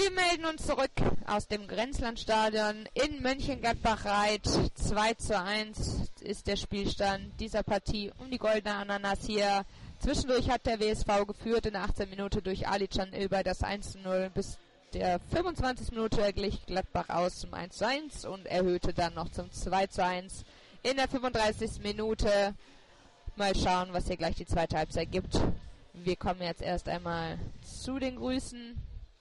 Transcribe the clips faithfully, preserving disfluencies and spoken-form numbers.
Wir melden uns zurück aus dem Grenzlandstadion in Mönchengladbach-Reit. zwei zu eins ist der Spielstand dieser Partie um die goldene Ananas hier. Zwischendurch hat der W S V geführt in der achtzehnten Minute durch Ali-Can Ilbay das eins zu null. Bis der fünfundzwanzigsten Minute glich Gladbach aus zum eins zu eins und erhöhte dann noch zum zwei zu eins in der fünfunddreißigsten Minute. Mal schauen, was hier gleich die zweite Halbzeit gibt. Wir kommen jetzt erst einmal zu den Grüßen.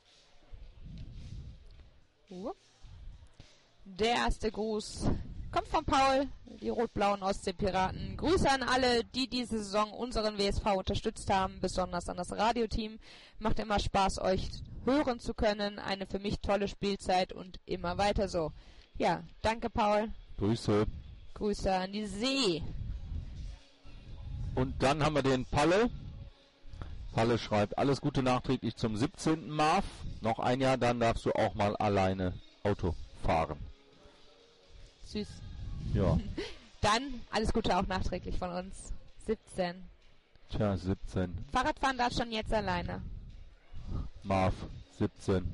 Der erste Gruß kommt von Paul, die rot-blauen Ostseepiraten. Grüße an alle, die diese Saison unseren W S V unterstützt haben, besonders an das Radioteam. Macht immer Spaß, euch hören zu können. Eine für mich tolle Spielzeit und immer weiter so. Ja, danke Paul. Grüße. Grüße an die See. Und dann haben wir den Palle. Palle schreibt, alles Gute nachträglich zum siebzehnten Marv. Noch ein Jahr, dann darfst du auch mal alleine Auto fahren. Süß. Ja. Dann alles Gute auch nachträglich von uns. siebzehn. Tja, siebzehn. Fahrradfahren darf schon jetzt alleine. Marv, siebzehn.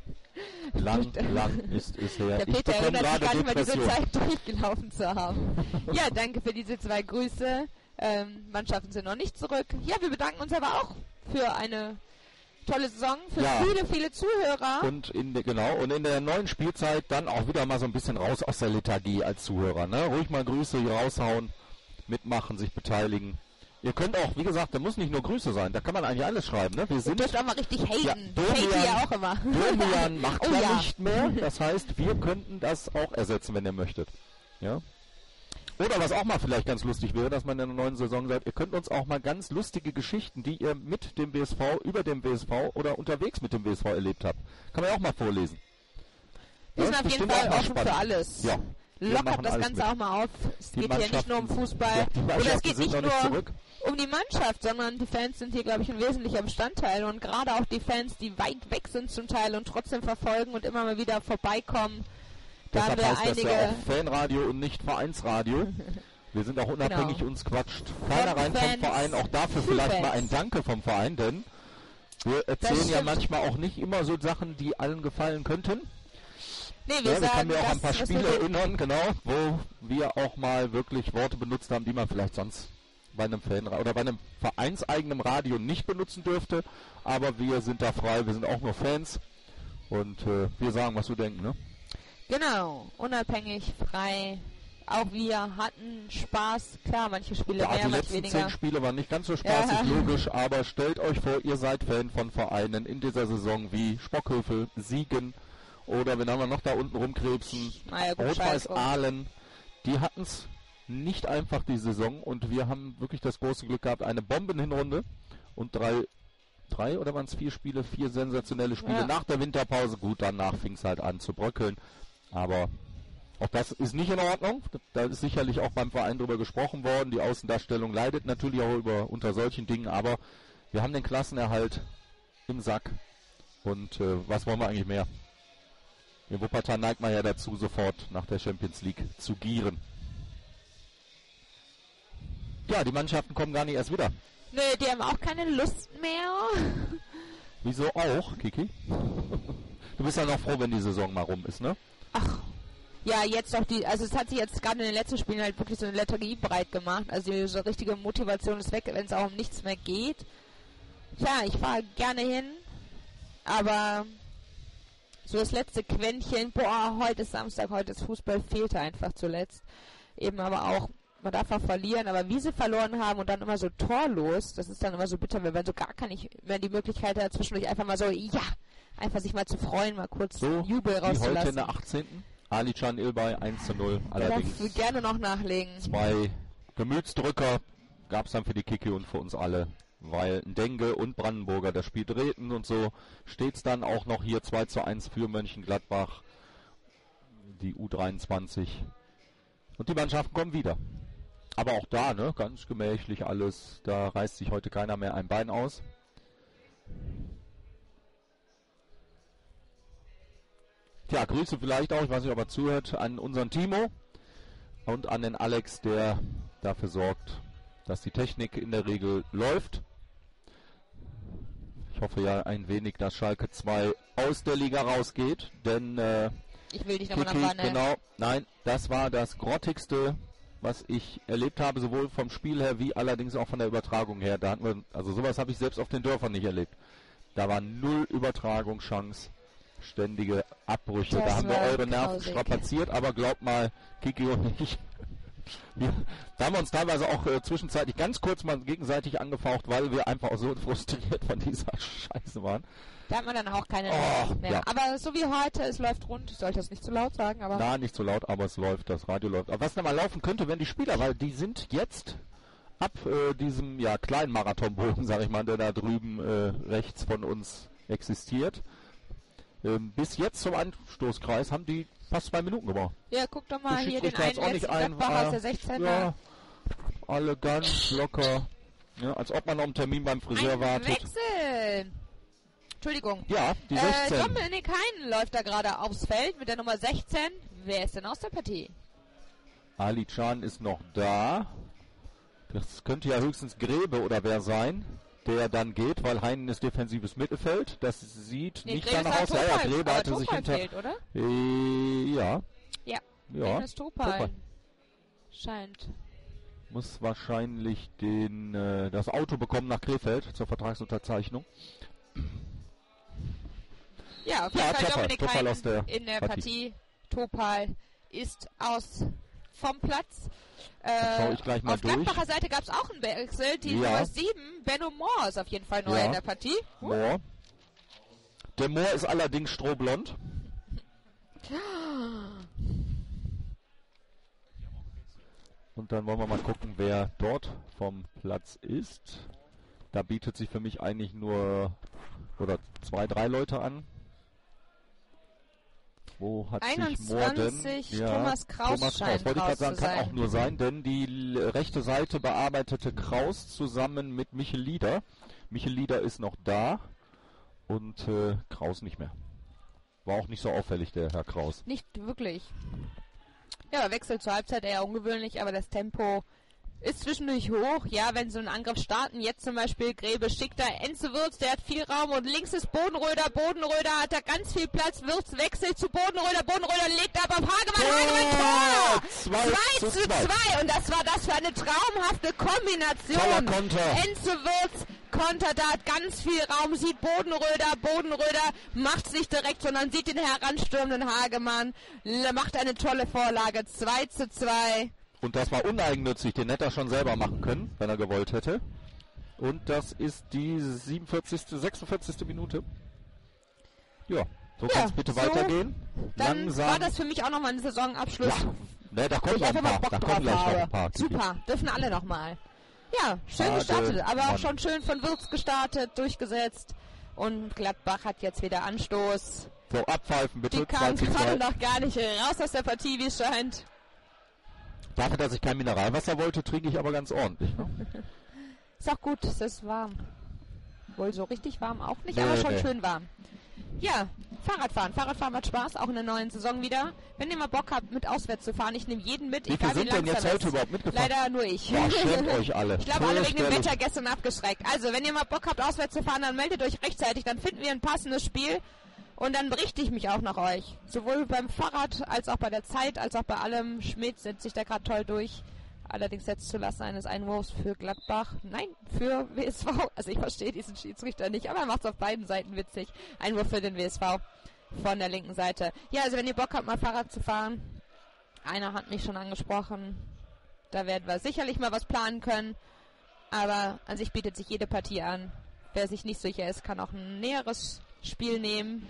Lang, lang ist es her. Der Peter erinnert sich gar nicht mal diese Depression. Zeit durchgelaufen zu haben. Ja, danke für diese zwei Grüße. Ähm, Mannschaften sind noch nicht zurück. Ja, wir bedanken uns aber auch für eine tolle Saison, für Ja. viele, viele Zuhörer. Und in der, genau, und in der neuen Spielzeit dann auch wieder mal so ein bisschen raus aus der Lethargie als Zuhörer. Ne? Ruhig mal Grüße hier raushauen, mitmachen, sich beteiligen. Ihr könnt auch, wie gesagt, da muss nicht nur Grüße sein, da kann man eigentlich alles schreiben. Ne? Wir Ihr sind dürft auch mal richtig haten. Ja, Ich hate Domian- ja auch immer. Domian macht Oh ja, ja. nicht mehr. Das heißt, wir könnten das auch ersetzen, wenn ihr möchtet. Ja. Oder was auch mal vielleicht ganz lustig wäre, dass man in der neuen Saison sagt, ihr könnt uns auch mal ganz lustige Geschichten, die ihr mit dem W S V, über dem W S V oder unterwegs mit dem W S V erlebt habt, kann man ja auch mal vorlesen. Wir sind Ja, auf jeden bestimmt Fall auch mal offen spannend. für alles. Ja. Wir Lockert machen das alles Ganze mit. auch mal auf. Es Die geht hier nicht nur um Mannschaften- Fußball. Ja, die Oder es Mannschaften geht sind nicht noch nicht nur zurück. um die Mannschaft, sondern die Fans sind hier, glaube ich, ein wesentlicher Bestandteil. Und gerade auch die Fans, die weit weg sind zum Teil und trotzdem verfolgen und immer mal wieder vorbeikommen. Da haben Deshalb wir heißt das einige... ja auch Fanradio und nicht Vereinsradio. Wir sind auch unabhängig, Genau. uns quatscht keiner rein vom Fans Verein. Auch dafür für vielleicht Fans. mal ein Danke vom Verein, denn wir erzählen ja stimmt. manchmal auch nicht immer so Sachen, die allen gefallen könnten. Nee, wir Ja, ich sagen kann mir auch das, an ein paar was wir Spiele denken. erinnern, genau, wo wir auch mal wirklich Worte benutzt haben, die man vielleicht sonst bei einem Fan oder bei einem vereinseigenen Radio nicht benutzen dürfte. Aber wir sind da frei, wir sind auch nur Fans und äh, wir sagen, was wir denken, ne? Genau, unabhängig, frei. Auch wir hatten Spaß. Klar, manche Spiele Ja, mehr, die manche letzten weniger. zehn Spiele waren nicht ganz so spaßig, Ja. logisch, aber stellt euch vor, ihr seid Fan von Vereinen in dieser Saison wie Spockhövel, Siegen oder wenn wir noch da unten rumkrebsen, Na ja, gut, Rot-Weiß scheiß drauf. Aalen. Die hatten es nicht einfach die Saison und wir haben wirklich das große Glück gehabt, eine Bombenhinrunde und drei, drei oder waren es vier Spiele, vier sensationelle Spiele Ja. nach der Winterpause. Gut, danach fing es halt an zu bröckeln, aber auch das ist nicht in Ordnung. Da ist sicherlich auch beim Verein drüber gesprochen worden. Die Außendarstellung leidet natürlich auch über, unter solchen Dingen, aber wir haben den Klassenerhalt im Sack. Und äh, was wollen wir eigentlich mehr? In Wuppertal neigt man ja dazu, sofort nach der Champions League zu gieren. Ja, die Mannschaften kommen gar nicht erst wieder. Nö, die haben auch keine Lust mehr. Wieso auch, Kiki? Du bist ja noch froh, wenn die Saison mal rum ist, ne? Ach, ja, jetzt doch die, also es hat sich jetzt gerade in den letzten Spielen halt wirklich so eine Lethargie breit gemacht. Also die so richtige Motivation ist weg, wenn es auch um nichts mehr geht. Tja, ich fahre gerne hin, aber so das letzte Quäntchen, boah, heute ist Samstag, heute ist Fußball, fehlte einfach zuletzt. Eben aber auch, man darf auch verlieren, aber wie sie verloren haben und dann immer so torlos, das ist dann immer so bitter, wenn man so gar keine mehr die Möglichkeit hat, zwischendurch einfach mal so, ja, einfach sich mal zu freuen, mal kurz So, Jubel wie heute in rauszulassen. der achtzehnten Ali-Can Ilbay eins zu null. Da darf Allerdings ich gerne noch nachlegen. zwei Gemütsdrücker gab es dann für die Kiki und für uns alle, weil Ndenge und Brandenburger das Spiel drehten und so steht es dann auch noch hier zwei zu eins für Mönchengladbach, die U dreiundzwanzig. Und die Mannschaften kommen wieder. Aber auch da, ne, ganz gemächlich alles, da reißt sich heute keiner mehr ein Bein aus. Tja, Grüße vielleicht auch, ich weiß nicht, ob er zuhört, an unseren Timo und an den Alex, der dafür sorgt, dass die Technik in der Regel läuft. Ich hoffe ja ein wenig, dass Schalke zwei aus der Liga rausgeht, denn äh, ich will dich nochmal Kiki, nach vorne. genau, nein, das war das grottigste, was ich erlebt habe, sowohl vom Spiel her wie allerdings auch von der Übertragung her. Da hatten wir, also sowas habe ich selbst auf den Dörfern nicht erlebt. Da war null Übertragungschance, ständige Abbrüche. Das da haben wir war eure Nerven grausig. strapaziert, aber glaubt mal, Kiki und ich, wir, da haben wir uns teilweise auch äh, zwischenzeitlich ganz kurz mal gegenseitig angefaucht, weil wir einfach auch so frustriert von dieser Scheiße waren. Da hat man dann auch keine Oh, Nerven mehr. ja. Aber so wie heute, es läuft rund. Ich sollte das nicht zu laut sagen, aber... Na, nicht so laut, aber es läuft, das Radio läuft. Aber was noch mal laufen könnte, wenn die Spieler, weil die sind jetzt ab äh, diesem ja, kleinen Marathonbogen, sag ich mal, der da drüben äh, rechts von uns existiert, ähm, bis jetzt zum Anstoßkreis haben die fast zwei Minuten gebraucht. Ja, guck doch mal Der hier den Schiedsrichter hat's einen auch nicht letzten ein- Gladbacher aus äh, der sechzehner. Ja, alle ganz locker. Ja, als ob man noch einen Termin beim Friseur Ein wartet. Wechsel! Entschuldigung. Ja, die Äh, sechzehn. Dominik Hein läuft da gerade aufs Feld mit der Nummer sechzehn. Wer ist denn aus der Partie? Ali Can ist noch da. Das könnte ja höchstens Grebe oder wer sein, der dann geht, weil Heinen ist defensives Mittelfeld. Das sieht Nee, nicht Grebe danach ist aus. halt Ja, ja, Topal, Grebe aber hatte sich Topal hinter... fehlt, oder? Äh, ja. Ja, Ja. Dennis Topal. Topal. Scheint. Muss wahrscheinlich den, äh, das Auto bekommen nach Krefeld zur Vertragsunterzeichnung. Ja, auf jeden Ja, Fall Topal, Dominik Topal Hein aus der in der Partie. Partie. Topal ist aus vom Platz. Dann schau Äh, ich gleich mal auf durch. Gladbacher Seite gab es auch einen Wechsel. Die Ja. Nummer sieben, Benno Mohr, ist auf jeden Fall neu Ja. in der Partie. Uh. Moor. Der Moor ist allerdings strohblond. Und dann wollen wir mal gucken, wer dort vom Platz ist. Da bietet sich für mich eigentlich nur oder zwei, drei Leute an. Wo hat sich Moor denn? einundzwanzig, Thomas Kraus Thomas scheint Wollte ich raus gerade sagen, zu kann sein. auch nur sein, denn die l- rechte Seite bearbeitete Kraus zusammen mit Michel Lieder. Michel Lieder ist noch da und äh, Kraus nicht mehr. War auch nicht so auffällig, der Herr Kraus. Nicht wirklich. Ja, Wechsel zur Halbzeit eher ungewöhnlich, aber das Tempo ist zwischendurch hoch. Ja, wenn so ein Angriff starten, jetzt zum Beispiel Grebe schickt da Enzo Würz, der hat viel Raum und links ist Bodenröder. Bodenröder hat da ganz viel Platz. Würz wechselt zu Bodenröder. Bodenröder legt ab auf Hagemann. Hagemann Tor! zwei zwei zu zwei. Und das war das für eine traumhafte Kombination. Toller Konter. Enzo Würz kontert da, hat ganz viel Raum, sieht Bodenröder. Bodenröder macht nicht direkt, sondern sieht den heranstürmenden Hagemann. L- Macht eine tolle Vorlage. zwei zu zwei. Und das war uneigennützig, den hätte er schon selber machen können, wenn er gewollt hätte. Und das ist die siebenundvierzigste, sechsundvierzigste Minute. Ja, so Ja, kann es bitte so, weitergehen. Dann Langsam. war das für mich auch nochmal ein Saisonabschluss, Ja, ne, da wo kommt ich noch ein einfach mal paar. Bock Da drauf kommen gleich noch habe. ein paar. Kiki. Super, dürfen alle nochmal. Ja, schön Schade, gestartet, aber Mann. schon schön von Würz gestartet, durchgesetzt. Und Gladbach hat jetzt wieder Anstoß. So, abpfeifen bitte. Die zwei kamen zu gerade zwei. noch gar nicht raus aus der Partie, wie es scheint. Dafür, dass ich kein Mineralwasser wollte, trinke ich aber ganz ordentlich. Ne? Ist auch gut, es ist warm. Wohl so richtig warm auch nicht, Nee, aber schon nee. schön warm. Ja, Fahrradfahren. Fahrradfahren macht Spaß, auch in der neuen Saison wieder. Wenn ihr mal Bock habt, mit auswärts zu fahren, ich nehme jeden mit. Wie egal viele sind denn langsam jetzt es heute ist. überhaupt mitgefahren? Leider nur ich. Boah, schämt euch alle. Ich glaube, alle wegen dem Fürchterlich. Wetter gestern abgeschreckt. Also, wenn ihr mal Bock habt, auswärts zu fahren, dann meldet euch rechtzeitig. Dann finden wir ein passendes Spiel. Und dann berichte ich mich auch nach euch. Sowohl beim Fahrrad, als auch bei der Zeit, als auch bei allem. Schmidt setzt sich da gerade toll durch. Allerdings setzt zulassen eines Einwurfs für Gladbach. Nein, für W S V. Also ich verstehe diesen Schiedsrichter nicht, aber er macht es auf beiden Seiten witzig. Einwurf für den W S V von der linken Seite. Ja, also wenn ihr Bock habt, mal Fahrrad zu fahren. Einer hat mich schon angesprochen. Da werden wir sicherlich mal was planen können. Aber an sich bietet sich jede Partie an. Wer sich nicht sicher ist, kann auch ein näheres Spiel nehmen.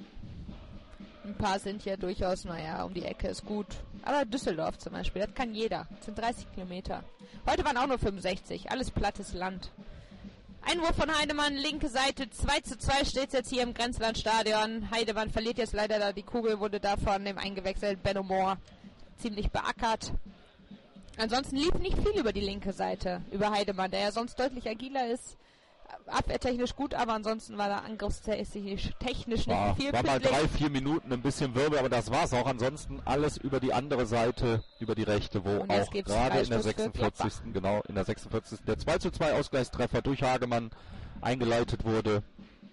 Ein paar sind ja durchaus, naja, um die Ecke ist gut. Aber Düsseldorf zum Beispiel, das kann jeder. Das sind dreißig Kilometer. Heute waren auch nur fünfundsechzig. Alles plattes Land. Einwurf von Heidemann, linke Seite. zwei zu zwei steht es jetzt hier im Grenzlandstadion. Heidemann verliert jetzt leider da die Kugel, wurde da von dem eingewechselt Benno Mohr ziemlich beackert. Ansonsten lief nicht viel über die linke Seite, über Heidemann, der ja sonst deutlich agiler ist. Abwehrtechnisch gut, aber ansonsten war da angriffstechnisch technisch nicht War, viel war mal pünktlich. drei, vier Minuten ein bisschen Wirbel, aber das war's auch. Ansonsten alles über die andere Seite, über die rechte, wo Und jetzt auch gibt's gerade in der Freistoß für sechsundvierzigsten genau, in der sechsundvierzigsten der zwei zu zwei Ausgleichstreffer durch Hagemann eingeleitet wurde.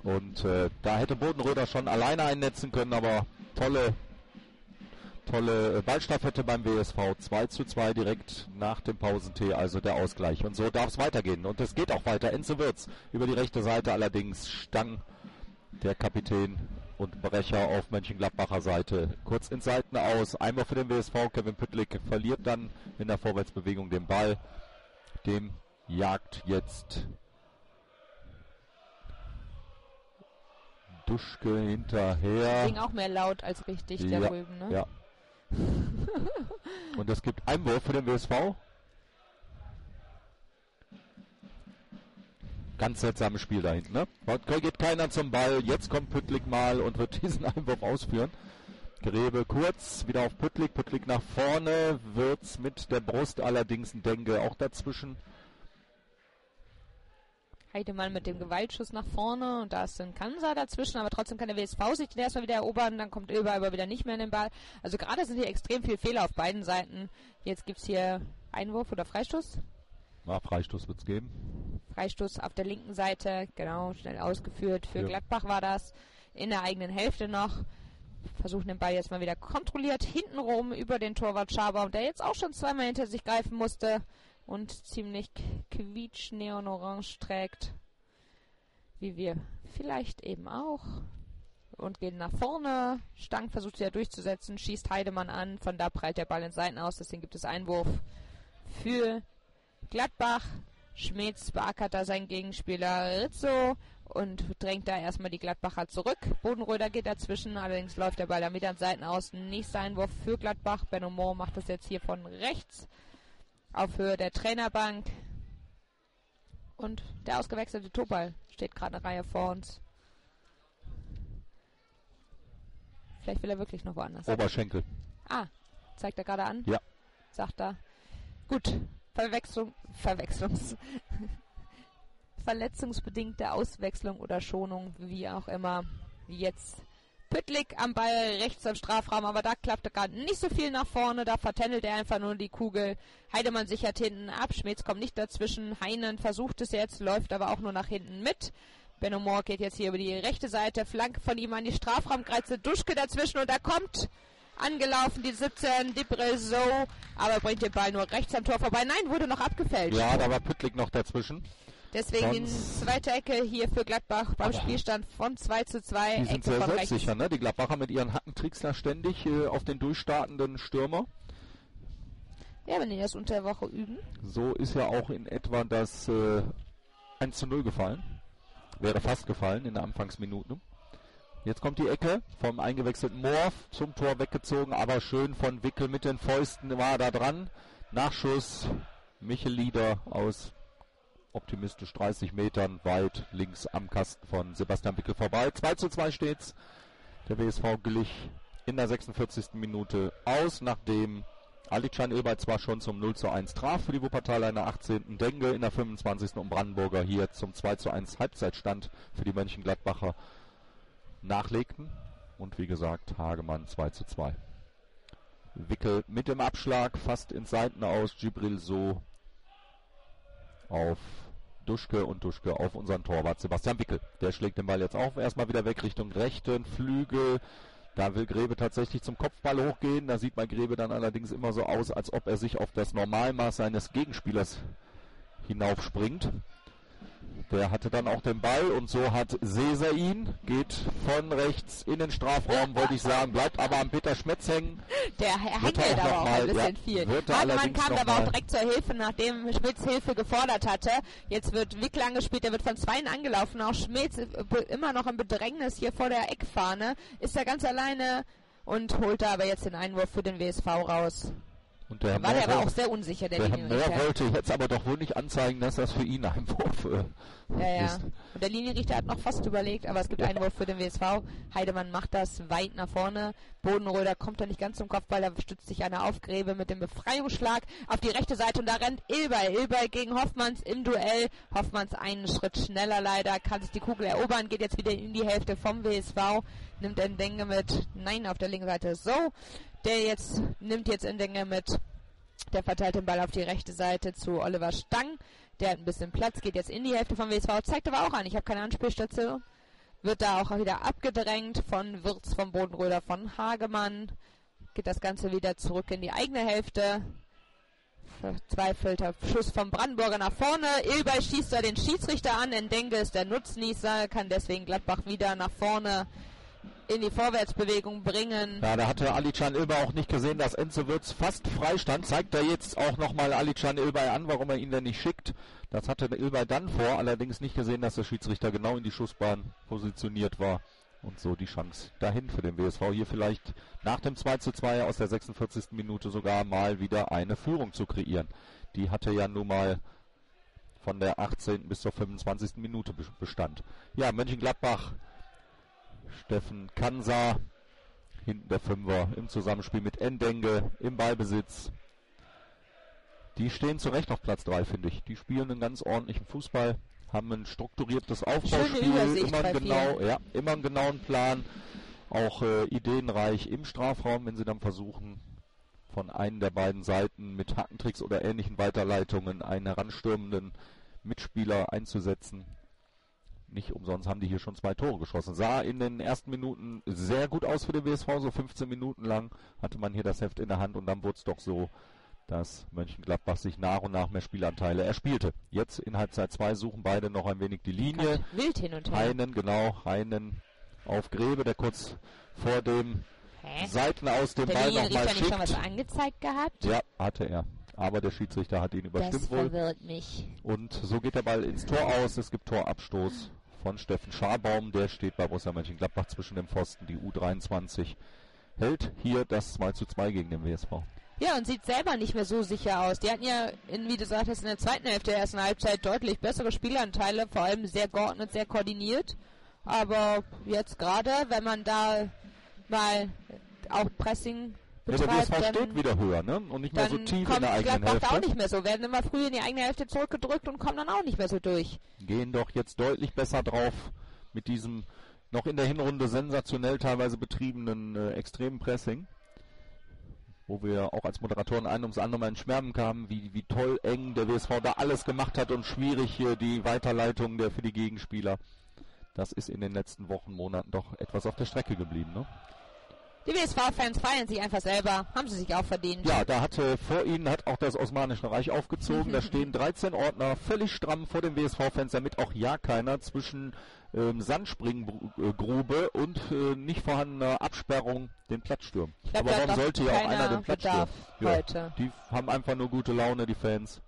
Und äh, da hätte Bodenröder schon alleine einnetzen können, aber tolle, tolle Ballstaffette beim W S V. zwei zu zwei direkt nach dem Pausentee, also der Ausgleich. Und so darf es weitergehen. Und es geht auch weiter. Enze Wirtz über die rechte Seite, allerdings Stang, der Kapitän und Brecher auf Mönchengladbacher Seite. Kurz ins Seiten aus. Einmal für den W S V. Kevin Püttlik verliert dann in der Vorwärtsbewegung den Ball. Dem jagt jetzt Duschke hinterher. Ging auch mehr laut als richtig ja, da drüben, ne? Ja. Und es gibt Einwurf für den W S V. Ganz seltsames Spiel da hinten, ne? Geht keiner zum Ball. Jetzt kommt Püttlik mal und wird diesen Einwurf ausführen. Grebe kurz, wieder auf Püttlik. Püttlik nach vorne. Wirtz mit der Brust, allerdings ein Denke auch dazwischen. Heidemann mit dem Gewaltschuss nach vorne und da ist ein Kansa dazwischen, aber trotzdem kann der W S V sich den erstmal wieder erobern, dann kommt Ilber aber wieder nicht mehr in den Ball. Also gerade sind hier extrem viele Fehler auf beiden Seiten. Jetzt gibt es hier Einwurf oder Freistoß? Ja, Freistoß wird es geben. Freistoß auf der linken Seite, genau, schnell ausgeführt. Für ja. Gladbach war das in der eigenen Hälfte noch. Versuchen den Ball jetzt mal wieder kontrolliert hintenrum über den Torwart Schabaum, der jetzt auch schon zweimal hinter sich greifen musste. Und ziemlich quietsch-neon-orange trägt, wie wir vielleicht eben auch. Und gehen nach vorne. Stang versucht sie ja durchzusetzen, schießt Heidemann an. Von da prallt der Ball ins Seiten aus. Deswegen gibt es Einwurf für Gladbach. Schmetz beackert da seinen Gegenspieler Rizzo und drängt da erstmal die Gladbacher zurück. Bodenröder geht dazwischen, allerdings läuft der Ball dann wieder ins Seiten aus. Nächster Einwurf für Gladbach. Benno Mohr macht das jetzt hier von rechts. Auf Höhe der Trainerbank. Und der ausgewechselte Topal steht gerade eine Reihe vor uns. Vielleicht will er wirklich noch woanders. Oberschenkel. Ah, zeigt er gerade an? Ja. Sagt er. Gut, Verwechslung, Verwechslungs... Verletzungsbedingte Auswechslung oder Schonung, wie auch immer. Jetzt Püttlik am Ball rechts am Strafraum, aber da klappte gerade nicht so viel nach vorne, da vertändelt er einfach nur die Kugel. Heidemann sichert hinten ab, Schmetz kommt nicht dazwischen, Heinen versucht es jetzt, läuft aber auch nur nach hinten mit. Benno Mohr geht jetzt hier über die rechte Seite, Flanke von ihm an die Strafraumgrenze, Duschke dazwischen und da kommt angelaufen die siebzehn, Debrezzo, aber bringt den Ball nur rechts am Tor vorbei. Nein, wurde noch abgefälscht. Ja, da war Püttlik noch dazwischen. Deswegen die zweite Ecke hier für Gladbach beim Spielstand von zwei zu zwei. Die sind Ecke sehr von selbstsicher, ne? Die Gladbacher mit ihren Hackentricks da ständig äh, auf den durchstartenden Stürmer. Ja, wenn die das unter der Woche üben. So ist ja auch in etwa das äh, eins zu null gefallen. Wäre fast gefallen in der Anfangsminute. Jetzt kommt die Ecke vom eingewechselten Mohr zum Tor weggezogen, aber schön von Wickel mit den Fäusten war da dran. Nachschuss, Michel Lieder aus optimistisch dreißig Metern weit links am Kasten von Sebastian Wickel vorbei. zwei zu zwei steht's. Der W S V glich in der sechsundvierzigsten Minute aus, nachdem Alican Ilbay zwar schon zum null zu eins traf für die Wuppertaler in der achtzehnten Denge in der fünfundzwanzigsten und Brandenburger hier zum zwei zu eins Halbzeitstand für die Mönchengladbacher nachlegten. Und wie gesagt, Hagemann zwei zu zwei. Wickel mit dem Abschlag fast ins Seiten aus, Gibril so auf Duschke und Duschke auf unseren Torwart Sebastian Wickel. Der schlägt den Ball jetzt auch erstmal wieder weg Richtung rechten Flügel. Da will Grebe tatsächlich zum Kopfball hochgehen. Da sieht man Grebe dann allerdings immer so aus, als ob er sich auf das Normalmaß seines Gegenspielers hinaufspringt. Der hatte dann auch den Ball und so hat Seser ihn, geht von rechts in den Strafraum, wollte ich sagen, bleibt aber am Peter Schmetz hängen. Der hängt aber auch ein bisschen ja, viel. Hagemann kam aber auch direkt zur Hilfe, nachdem Schmitz Hilfe gefordert hatte. Jetzt wird Wickel angespielt, der wird von Zweien angelaufen. Auch Schmitz immer noch im Bedrängnis hier vor der Eckfahne. Ist er ganz alleine und holt da aber jetzt den Einwurf für den W S V raus. Und der war der aber auch sehr unsicher, der, der Linienrichter. Der wollte jetzt aber doch wohl nicht anzeigen, dass das für ihn ein Einwurf äh, ja, ja. ist. Und der Linienrichter hat noch fast überlegt, aber es gibt ja. Einwurf für den W S V. Heidemann macht das weit nach vorne. Bodenröder kommt da nicht ganz zum Kopfball, da stützt sich einer auf. Grebe mit dem Befreiungsschlag auf die rechte Seite und da rennt Ilbay. Ilbay gegen Hoffmanns im Duell. Hoffmanns einen Schritt schneller leider, kann sich die Kugel erobern, geht jetzt wieder in die Hälfte vom W S V. Nimmt Ndenge mit, nein, auf der linken Seite so. Der jetzt nimmt jetzt Ndenge mit. Der verteilt den Ball auf die rechte Seite zu Oliver Stang. Der hat ein bisschen Platz, geht jetzt in die Hälfte vom W S V. Zeigt aber auch an, ich habe keine Anspielstation. wird da auch wieder abgedrängt von Wirtz, vom Bodenröder, von Hagemann. Geht das Ganze wieder zurück in die eigene Hälfte. Verzweifelter Schuss vom Brandenburger nach vorne. Ilbay schießt da den Schiedsrichter an. Ndenge ist der Nutznießer, kann deswegen Gladbach wieder nach vorne in die Vorwärtsbewegung bringen. Ja, da hatte Alican Ilbay auch nicht gesehen, dass Enzo Wirtz fast frei stand. Zeigt er jetzt auch nochmal Alican Ilbay an, warum er ihn denn nicht schickt. Das hatte Ilbay dann vor, allerdings nicht gesehen, dass der Schiedsrichter genau in die Schussbahn positioniert war. Und so die Chance dahin für den W S V, hier vielleicht nach dem zwei zu zwei aus der sechsundvierzigsten Minute sogar mal wieder eine Führung zu kreieren. Die hatte ja nun mal von der achtzehnten bis zur fünfundzwanzigsten Minute Bestand. Ja, Mönchengladbach, Steffen Kansa, hinten der Fünfer im Zusammenspiel mit Ndenge im Ballbesitz. Die stehen zu Recht auf Platz drei, finde ich. Die spielen einen ganz ordentlichen Fußball, haben ein strukturiertes Aufbauspiel, immer einen, genau, ja, immer einen genauen Plan, auch äh, ideenreich im Strafraum, wenn sie dann versuchen, von einem der beiden Seiten mit Hackentricks oder ähnlichen Weiterleitungen einen heranstürmenden Mitspieler einzusetzen. Nicht umsonst haben die hier schon zwei Tore geschossen. Sah in den ersten Minuten sehr gut aus für den W S V, so fünfzehn Minuten lang hatte man hier das Heft in der Hand und dann wurde es doch so, dass Mönchengladbach sich nach und nach mehr Spielanteile erspielte. Jetzt in Halbzeit zwei suchen beide noch ein wenig die Linie. Wild hin und her. Heinen, genau, Heinen auf Grebe, der kurz vor dem Hä? Seiten aus dem der Ball nochmal schickt. Hat er nicht schon was angezeigt gehabt? Ja, hatte er. Aber der Schiedsrichter hat ihn überstimmt das wohl. Verwirrt mich. Und so geht der Ball ins Tor aus. Es gibt Torabstoß von Steffen Scharbaum. Der steht bei Borussia Mönchengladbach zwischen dem Pfosten. Die U dreiundzwanzig hält hier das zwei zu zwei gegen den W S V. Ja, und sieht selber nicht mehr so sicher aus. Die hatten ja, in, wie du sagtest, in der zweiten Hälfte der ersten Halbzeit deutlich bessere Spielanteile, vor allem sehr geordnet, sehr koordiniert. Aber jetzt gerade, wenn man da mal auch Pressing betreibt, ja, der W S V steht wieder höher, ne? Und nicht mehr so tief in der eigenen Hälfte. auch nicht mehr so. Werden immer früh in die eigene Hälfte zurückgedrückt und kommen dann auch nicht mehr so durch. Gehen doch jetzt deutlich besser drauf mit diesem noch in der Hinrunde sensationell teilweise betriebenen äh, extremen Pressing. Wo wir auch als Moderatoren ein ums andere Mal in Schwärmen kamen, wie, wie toll eng der W S V da alles gemacht hat und schwierig hier die Weiterleitung der für die Gegenspieler. Das ist in den letzten Wochen, Monaten doch etwas auf der Strecke geblieben, ne? Die W S V-Fans feiern sich einfach selber, haben sie sich auch verdient. Ja, da hatte vor ihnen hat auch das Osmanische Reich aufgezogen. Da stehen dreizehn Ordner völlig stramm vor den W S V-Fans, damit auch ja keiner zwischen ähm, Sandspringgrube und äh, nicht vorhandener Absperrung den Platz stürmt. Glaub, aber warum sollte ja auch einer den Platz stürmen? Ja, heute. Die haben einfach nur gute Laune, die Fans.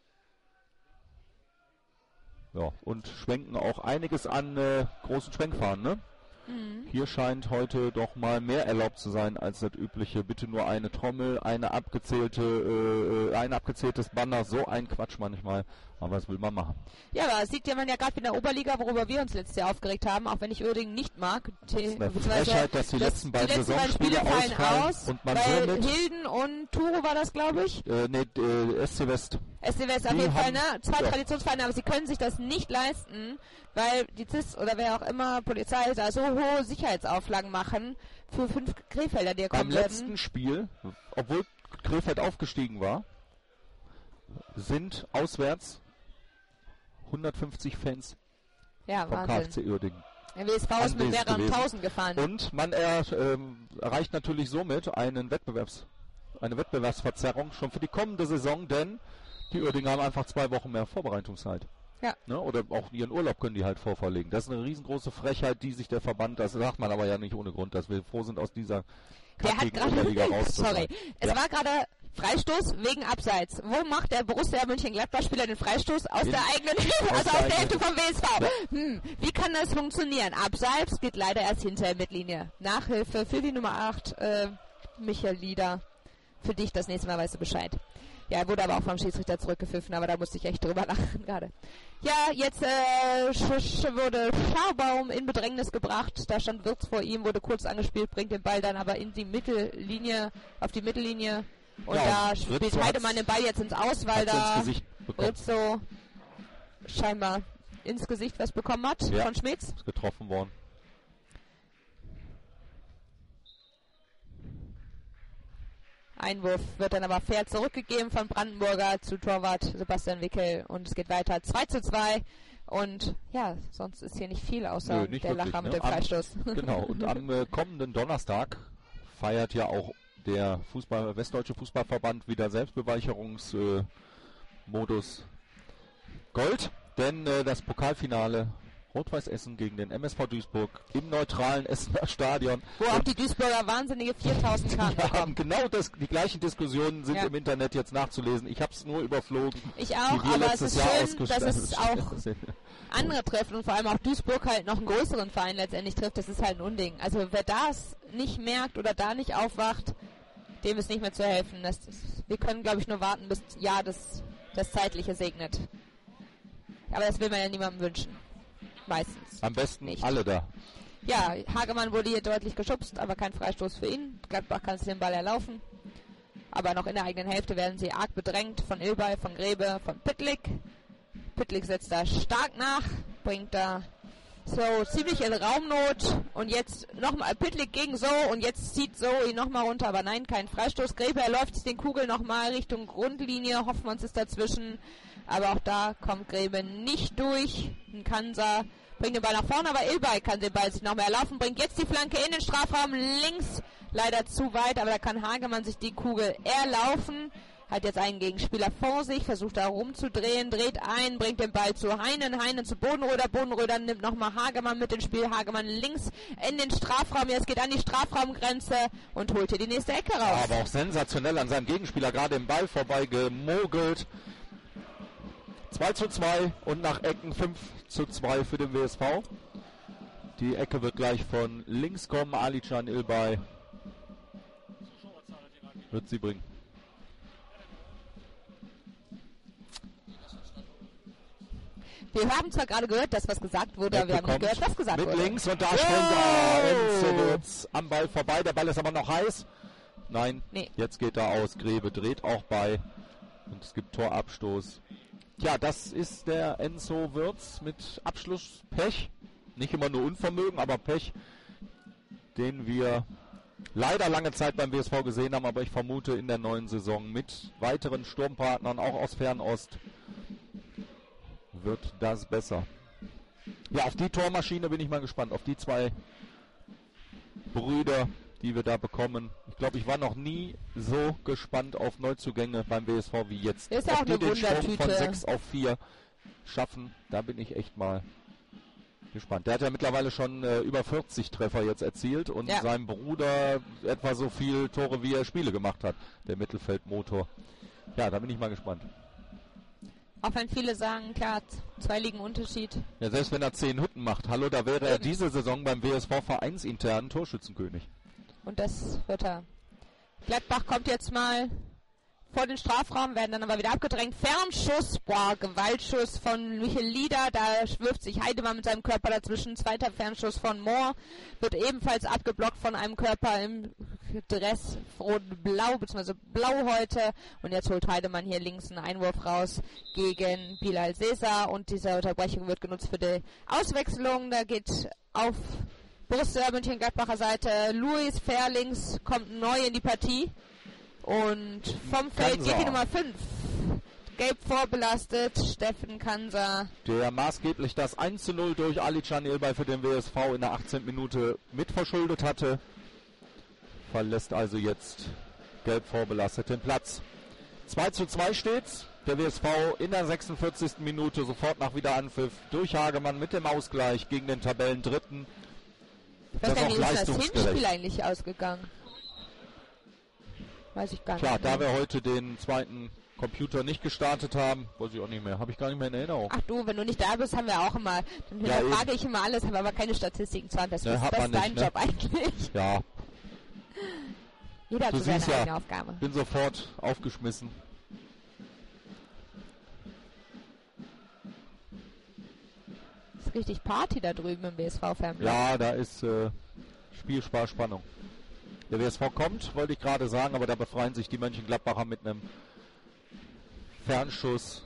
Ja, und schwenken auch einiges an äh, großen Schwenkfahnen, ne? Mhm. Hier scheint heute doch mal mehr erlaubt zu sein als das übliche. Bitte nur eine Trommel, eine abgezählte, äh, ein abgezähltes Banner, so ein Quatsch manchmal. Aber was will man machen? Ja, aber das sieht ja man ja gerade in der Oberliga, worüber wir uns letztes Jahr aufgeregt haben, auch wenn ich Uerdingen nicht mag. Das ist eine Frechheit, dass die das letzten beiden Saisonspiele ausfallen aus, und man weil somit Hilden und Turo war das, glaube ich. Äh, nee, äh, S C West. S C West auf jeden Fall, ne? Zwei ja. Traditionsvereine, aber sie können sich das nicht leisten, weil die Z I S oder wer auch immer, Polizei, da so hohe Sicherheitsauflagen machen für fünf Krefelder, die kommen Beim werden. letzten Spiel, obwohl Krefeld aufgestiegen war, sind auswärts hundertfünfzig Fans ja, vom K F C Uerdingen. Der W S V ist mit mehreren tausend gefahren. Und man er, ähm, erreicht natürlich somit einen Wettbewerbs, eine Wettbewerbsverzerrung schon für die kommende Saison, denn die Uerdinger haben einfach zwei Wochen mehr Vorbereitungszeit. Ja. Ne? Oder auch ihren Urlaub können die halt vorverlegen. Das ist eine riesengroße Frechheit, die sich der Verband, das sagt man aber ja nicht ohne Grund, dass wir froh sind, aus dieser Liga raus. Sorry, es ja. war gerade Freistoß wegen Abseits. Wo macht der Borussia Mönchengladbach-Spieler den Freistoß? Aus In, der eigenen Hälfte, also aus der Hälfte vom W S V. Ja. Hm, wie kann das funktionieren? Abseits geht leider erst hinter der Mittellinie. Nachhilfe für die Nummer acht, äh, Michael Lieder. Für dich das nächste Mal weißt du Bescheid. Ja, er wurde aber auch vom Schiedsrichter zurückgepfiffen, aber da musste ich echt drüber lachen gerade. Ja, jetzt äh, sch- sch- wurde Scharbaum in Bedrängnis gebracht. Da stand Wirtz vor ihm, wurde kurz angespielt, bringt den Ball dann aber in die Mittellinie, auf die Mittellinie. Und ja, da spielt Rizzo Heidemann den Ball jetzt ins Aus, weil da Rizzo scheinbar ins Gesicht was bekommen hat ja, von Schmitz. Ist getroffen worden. Einwurf wird dann aber fair zurückgegeben von Brandenburger zu Torwart Sebastian Wickel und es geht weiter. zwei zu zwei Und ja, sonst ist hier nicht viel außer Nö, nicht der wirklich, Lacher mit ne? dem Freistoß. Am, genau, und am äh, kommenden Donnerstag feiert ja auch der Fußball, Westdeutsche Fußballverband wieder Selbstbeweicherungsmodus äh, Gold, denn äh, das Pokalfinale Rot-Weiß Essen gegen den M S V Duisburg im neutralen Essener Stadion. Wo auch die Duisburger wahnsinnige viertausend Karten Ja, bekommen. genau das, die gleichen Diskussionen sind Ja. im Internet jetzt nachzulesen. Ich habe es nur überflogen. Ich auch, die wir aber es letztes ist Jahr schön, dass es ausgestattet auch sind. andere treffen und vor allem auch Duisburg halt noch einen größeren Verein letztendlich trifft. Das ist halt ein Unding. Also wer das nicht merkt oder da nicht aufwacht, dem ist nicht mehr zu helfen. Das ist, wir können, glaube ich, nur warten, bis ja das, das Zeitliche segnet. Aber das will man ja niemandem wünschen. Meistens. Am besten nicht. alle da. Ja, Hagemann wurde hier deutlich geschubst, aber kein Freistoß für ihn. Gladbach kann sich den Ball erlaufen. Aber noch in der eigenen Hälfte werden sie arg bedrängt von Ilbay, von Grebe, von Pittlik. Pittlik setzt da stark nach, bringt da so ziemlich in Raumnot. Und jetzt nochmal Pittlik gegen So und jetzt zieht So ihn nochmal runter, aber nein, kein Freistoß. Grebe erläuft sich den Kugel nochmal Richtung Grundlinie, Hoffmanns ist dazwischen. Aber auch da kommt Grebe nicht durch. Ein Kansa bringt den Ball nach vorne, aber Ilbay kann den Ball sich noch mehr erlaufen, bringt jetzt die Flanke in den Strafraum, links leider zu weit, aber da kann Hagemann sich die Kugel erlaufen. Hat jetzt einen Gegenspieler vor sich, versucht da rumzudrehen, dreht ein, bringt den Ball zu Heinen, Heinen zu Bodenröder, Bodenröder nimmt nochmal Hagemann mit ins Spiel, Hagemann links in den Strafraum, jetzt geht an die Strafraumgrenze und holt hier die nächste Ecke raus. Aber auch sensationell an seinem Gegenspieler gerade im Ball vorbei gemogelt. zwei zu zwei und nach Ecken fünf zu zwei für den W S V. Die Ecke wird gleich von links kommen. Alican Ilbay wird sie bringen. Wir haben zwar gerade gehört, dass was gesagt wurde, aber wir haben nicht gehört, was gesagt mit wurde. links und da Oh! springt er. Enzo wird's am Ball vorbei. Der Ball ist aber noch heiß. Nein, Nee. jetzt geht er aus. Grebe dreht auch bei. Und es gibt Torabstoß. Ja, das ist der Enzo Wirtz mit Abschlusspech. Nicht immer nur Unvermögen, aber Pech, den wir leider lange Zeit beim W S V gesehen haben, aber ich vermute in der neuen Saison mit weiteren Sturmpartnern, auch aus Fernost, wird das besser. Ja, auf die Tormaschine bin ich mal gespannt, auf die zwei Brüder, die wir da bekommen. Ich glaube, ich war noch nie so gespannt auf Neuzugänge beim W S V wie jetzt. Ist ja Ob auch die eine den Sprung von Wundertüte. sechs auf vier schaffen, da bin ich echt mal gespannt. Der hat ja mittlerweile schon äh, über vierzig Treffer jetzt erzielt und Ja. sein Bruder etwa so viel Tore, wie er Spiele gemacht hat, der Mittelfeldmotor. Ja, da bin ich mal gespannt. Auch wenn viele sagen, klar, zwei Ligen Unterschied. Ja, selbst wenn er zehn Hütten macht, hallo, da wäre er Eben. diese Saison beim W S V vereinsinternen Torschützenkönig. Und das wird er. Gladbach kommt jetzt mal vor den Strafraum, werden dann aber wieder abgedrängt. Fernschuss, boah, Gewaltschuss von Michael Lieder, da wirft sich Heidemann mit seinem Körper dazwischen. Zweiter Fernschuss von Mohr, wird ebenfalls abgeblockt von einem Körper im Dress rot-blau, beziehungsweise blau heute. Und jetzt holt Heidemann hier links einen Einwurf raus gegen Bilal Sesa und diese Unterbrechung wird genutzt für die Auswechslung. Da geht auf Borussia Mönchengladbacher Seite Luis Ferlings kommt neu in die Partie. Und vom Feld Kansa. geht die Nummer fünf. Gelb vorbelastet, Steffen Kansa. Der maßgeblich das eins zu null durch Alican Ilbay für den W S V in der achtzehnten Minute mitverschuldet hatte. Verlässt also jetzt gelb vorbelastet den Platz. zwei zu zwei steht's. Der W S V in der sechsundvierzigsten Minute sofort nach Wiederanpfiff durch Hagemann mit dem Ausgleich gegen den Tabellendritten. Ich weiß Das gar nicht, auch wie ist das leistungsgerecht. Hinspiel eigentlich ausgegangen? Weiß ich gar Klar, nicht. da mehr. wir heute den zweiten Computer nicht gestartet haben, weiß ich auch nicht mehr, habe ich gar nicht mehr in Erinnerung. Ach du, wenn du nicht da bist, haben wir auch immer. Dann Ja, frage ich immer alles, haben aber keine Statistiken zu Hand. Das Ne, ist hat das man dein nicht, ne? Job eigentlich. Ja, Jeder hat du so seine siehst eigene ja, Aufgabe. bin sofort aufgeschmissen. Ist richtig Party da drüben im W S V-Fanblock. Ja, da ist äh, Spiel, Spaß, Spannung. Der W S V kommt, wollte ich gerade sagen, aber da befreien sich die Mönchengladbacher mit einem Fernschuss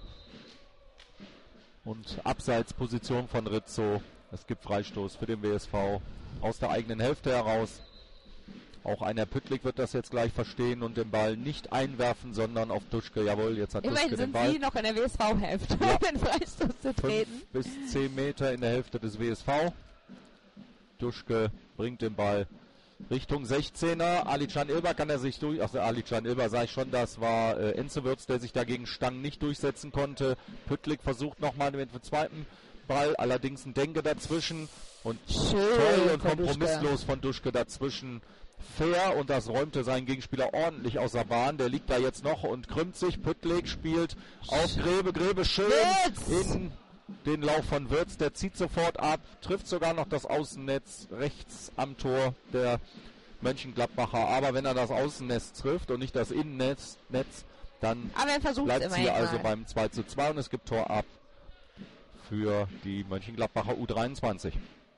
und Abseitsposition von Rizzo. Es gibt Freistoß für den W S V aus der eigenen Hälfte heraus. Auch einer Püttlik wird das jetzt gleich verstehen und den Ball nicht einwerfen, sondern auf Duschke. Jawohl, jetzt hat Immerhin Duschke den sind Ball. Sie noch in der W S V-Hälfte, Ja. um den Freistoß zu treten. fünf bis zehn Meter in der Hälfte des W S V. Duschke bringt den Ball Richtung sechzehner. Alican Ilber kann er sich durch... Achso, Alican Ilber sage ich schon, das war äh, Enzewürz, der sich dagegen Stangen nicht durchsetzen konnte. Püttlik versucht nochmal mit dem zweiten Ball, allerdings ein Denke dazwischen. Und Schön toll und von kompromisslos Duschke. von Duschke dazwischen. Fair, und das räumte seinen Gegenspieler ordentlich aus der Bahn. Der liegt da jetzt noch und krümmt sich. Püttlik spielt auf Grebe. Grebe schön Wirtz! in den Lauf von Wirtz. Der zieht sofort ab, trifft sogar noch das Außennetz rechts am Tor der Mönchengladbacher. Aber wenn er das Außennetz trifft und nicht das Innennetz, Netz, dann Aber er versucht es bleibt immerhin sie also mal. beim zwei zu zwei und es gibt Tor ab für die Mönchengladbacher U dreiundzwanzig.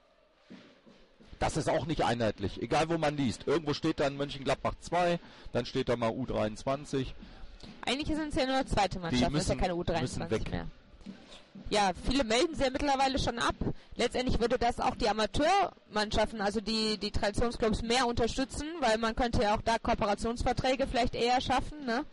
Das ist auch nicht einheitlich, egal wo man liest. Irgendwo steht dann Mönchengladbach zwei, dann steht da mal U dreiundzwanzig. Eigentlich sind es ja nur zweite Mannschaft, das ist ja keine U müssen dreiundzwanzig weg. mehr. Ja, viele melden sie ja mittlerweile schon ab. Letztendlich würde das auch die Amateurmannschaften, also die, die Traditionsclubs, mehr unterstützen, weil man könnte ja auch da Kooperationsverträge vielleicht eher schaffen, ne?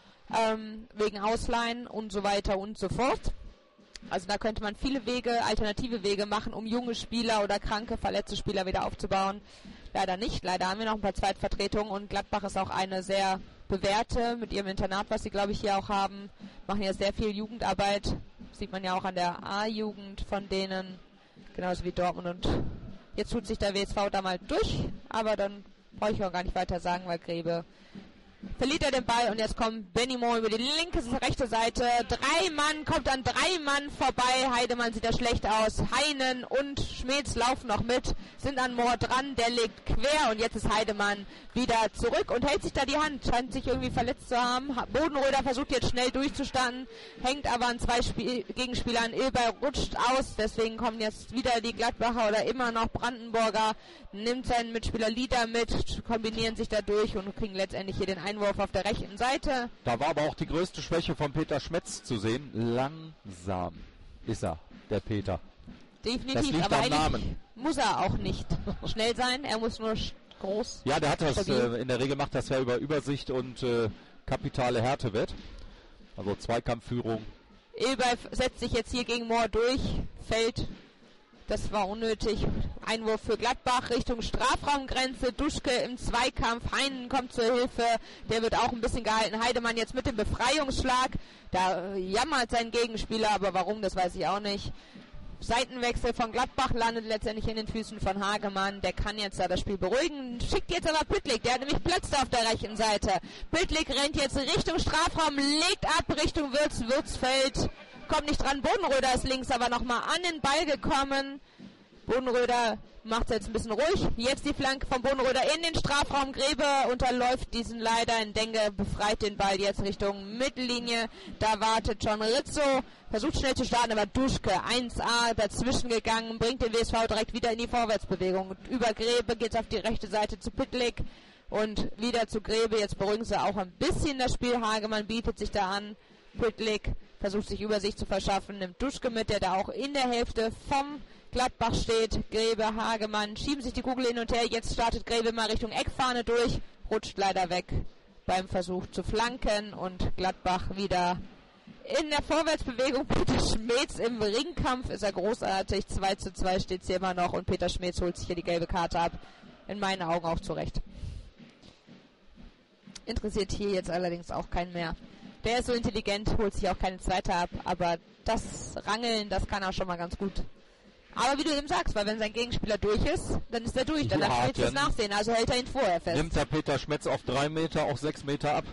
Ähm, wegen Ausleihen und so weiter und so fort. Also da könnte man viele Wege, alternative Wege machen, um junge Spieler oder kranke, verletzte Spieler wieder aufzubauen. Leider nicht. Leider haben wir noch ein paar Zweitvertretungen und Gladbach ist auch eine sehr bewährte mit ihrem Internat, was sie, glaube ich, hier auch haben. Machen ja sehr viel Jugendarbeit. Sieht man ja auch an der A-Jugend von denen. Genauso wie Dortmund. Und jetzt tut sich der W S V da mal durch. Aber dann brauche ich auch gar nicht weiter sagen, weil Grebe verliert er den Ball und jetzt kommt Benimont über die linke, rechte Seite. Drei Mann, kommt an drei Mann vorbei. Heidemann sieht da schlecht aus. Heinen und Schmetz laufen noch mit, sind an Mohr dran. Der legt quer und jetzt ist Heidemann wieder zurück und hält sich da die Hand. Scheint sich irgendwie verletzt zu haben. Bodenröder versucht jetzt schnell durchzustarten, hängt aber an zwei Spiel- Gegenspielern. Ilber rutscht aus, deswegen kommen jetzt wieder die Gladbacher oder immer noch Brandenburger. Nimmt seinen Mitspieler Lieder mit, kombinieren sich da durch und kriegen letztendlich hier den Einwurf auf der rechten Seite. Da war aber auch die größte Schwäche von Peter Schmetz zu sehen. Langsam ist er, der Peter. Das Definitiv, liegt aber am eigentlich Namen. muss er auch nicht schnell sein, er muss nur sch- groß. Ja, der hat das, Stabil. äh, in der Regel macht das ja über Übersicht und äh, kapitale Härtewett. Also Zweikampfführung. Ilber f- setzt sich jetzt hier gegen Mohr durch, fällt. Das war unnötig. Einwurf für Gladbach Richtung Strafraumgrenze. Duschke im Zweikampf. Heinen kommt zur Hilfe. Der wird auch ein bisschen gehalten. Heidemann jetzt mit dem Befreiungsschlag. Da äh, jammert sein Gegenspieler, aber warum, das weiß ich auch nicht. Seitenwechsel von Gladbach landet letztendlich in den Füßen von Hagemann. Der kann jetzt da das Spiel beruhigen. Schickt jetzt aber Püttlik. Der hat nämlich Platz da auf der rechten Seite. Püttlik rennt jetzt Richtung Strafraum, legt ab Richtung Würz. Würz fällt. Kommt nicht dran. Bodenröder ist links aber nochmal an den Ball gekommen. Bodenröder macht jetzt ein bisschen ruhig. Jetzt die Flanke von Bodenröder in den Strafraum. Grebe unterläuft diesen leider. Ndenge befreit den Ball jetzt Richtung Mittellinie. Da wartet John Rizzo. Versucht schnell zu starten, aber Duschke eins a dazwischen gegangen. Bringt den W S V direkt wieder in die Vorwärtsbewegung. Und über Grebe geht es auf die rechte Seite zu Püttlik. Und wieder zu Grebe. Jetzt beruhigen sie auch ein bisschen das Spiel. Hagemann bietet sich da an. Püttlik versucht sich Übersicht zu verschaffen. Nimmt Duschke mit, der da auch in der Hälfte vom Gladbach steht. Grebe, Hagemann schieben sich die Kugel hin und her. Jetzt startet Grebe mal Richtung Eckfahne durch. Rutscht leider weg beim Versuch zu flanken. Und Gladbach wieder in der Vorwärtsbewegung. Peter Schmetz im Ringkampf ist er großartig. zwei zu zwei steht es hier immer noch. Und Peter Schmetz holt sich hier die gelbe Karte ab. In meinen Augen auch zu Recht. Interessiert hier jetzt allerdings auch keinen mehr. Der ist so intelligent, holt sich auch keine zweite ab. Aber das Rangeln, das kann er schon mal ganz gut. Aber wie du eben sagst, weil wenn sein Gegenspieler durch ist, dann ist er durch. Dann Ja, darf Schmetz das dann nachsehen. Also hält er ihn vorher fest. Nimmt der Peter Schmetz auf drei Meter, auch sechs Meter ab.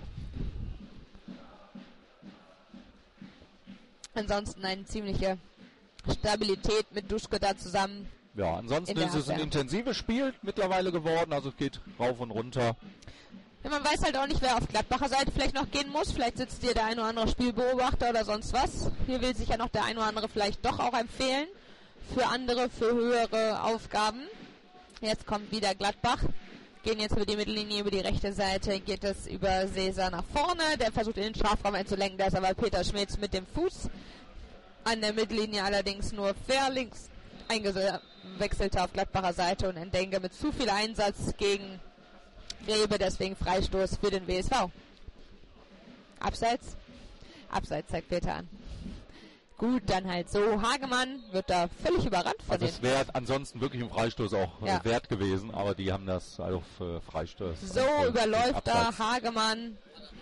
Ansonsten eine ziemliche Stabilität mit Duschke da zusammen. Ja, ansonsten In der ist es ein Abwehr. intensives Spiel mittlerweile geworden. Also es geht rauf und runter. Ja, man weiß halt auch nicht, wer auf Gladbacher Seite vielleicht noch gehen muss. Vielleicht sitzt hier der ein oder andere Spielbeobachter oder sonst was. Hier will sich ja noch der ein oder andere vielleicht doch auch empfehlen. Für andere, für höhere Aufgaben. Jetzt kommt wieder Gladbach. Gehen jetzt über die Mittellinie, über die rechte Seite. Geht es über Cesar nach vorne. Der versucht in den Strafraum einzulenken. Da ist aber Peter Schmetz mit dem Fuß. An der Mittellinie allerdings nur fair links eingewechselt auf Gladbacher Seite. Und Ndenge mit zu viel Einsatz gegen Grebe, deswegen Freistoß für den W S V. Abseits? Abseits, zeigt Peter an. Gut, dann halt so. Hagemann wird da völlig überrannt von Also den... es wäre ansonsten wirklich ein Freistoß auch Ja. äh, wert gewesen, aber die haben das auf äh, Freistoß. So äh, überläuft da Abseits. Hagemann.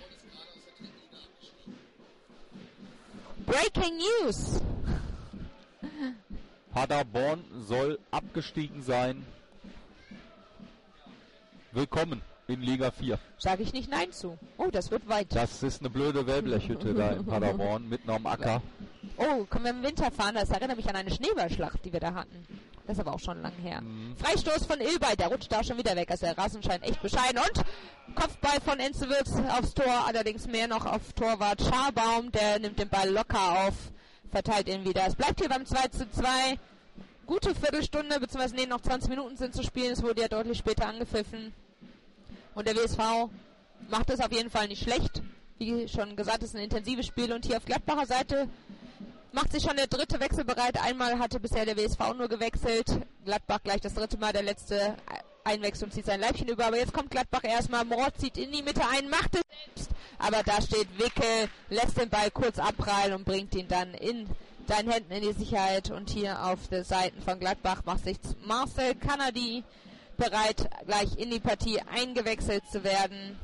Breaking News. Paderborn soll abgestiegen sein. Willkommen in Liga vier. Sage ich nicht Nein zu. Oh, das wird weit. Das ist eine blöde Wellblechhütte da in Paderborn, mitten am Acker. Oh, können wir im Winter fahren? Das erinnert mich an eine Schneeballschlacht, die wir da hatten. Das ist aber auch schon lang her. Mhm. Freistoß von Ilbay, der rutscht da schon wieder weg. Also der Rasen scheint echt bescheiden. Und Kopfball von Enzewitz aufs Tor, allerdings mehr noch auf Torwart Scharbaum. Der nimmt den Ball locker auf, verteilt ihn wieder. Es bleibt hier beim zwei zu zwei. Gute Viertelstunde, beziehungsweise nee, noch zwanzig Minuten sind zu spielen. Es wurde ja deutlich später angepfiffen. Und der W S V macht es auf jeden Fall nicht schlecht. Wie schon gesagt, es ist ein intensives Spiel. Und hier auf Gladbacher Seite macht sich schon der dritte Wechsel bereit. Einmal hatte bisher der W S V nur gewechselt. Gladbach gleich das dritte Mal. Der letzte Einwechslung zieht sein Leibchen über. Aber jetzt kommt Gladbach erstmal. Mord zieht in die Mitte ein, macht es selbst. Aber da steht Wickel, lässt den Ball kurz abprallen und bringt ihn dann in seinen Händen in die Sicherheit. Und hier auf der Seite von Gladbach macht sich Marcel Canadi bereit, gleich in die Partie eingewechselt zu werden.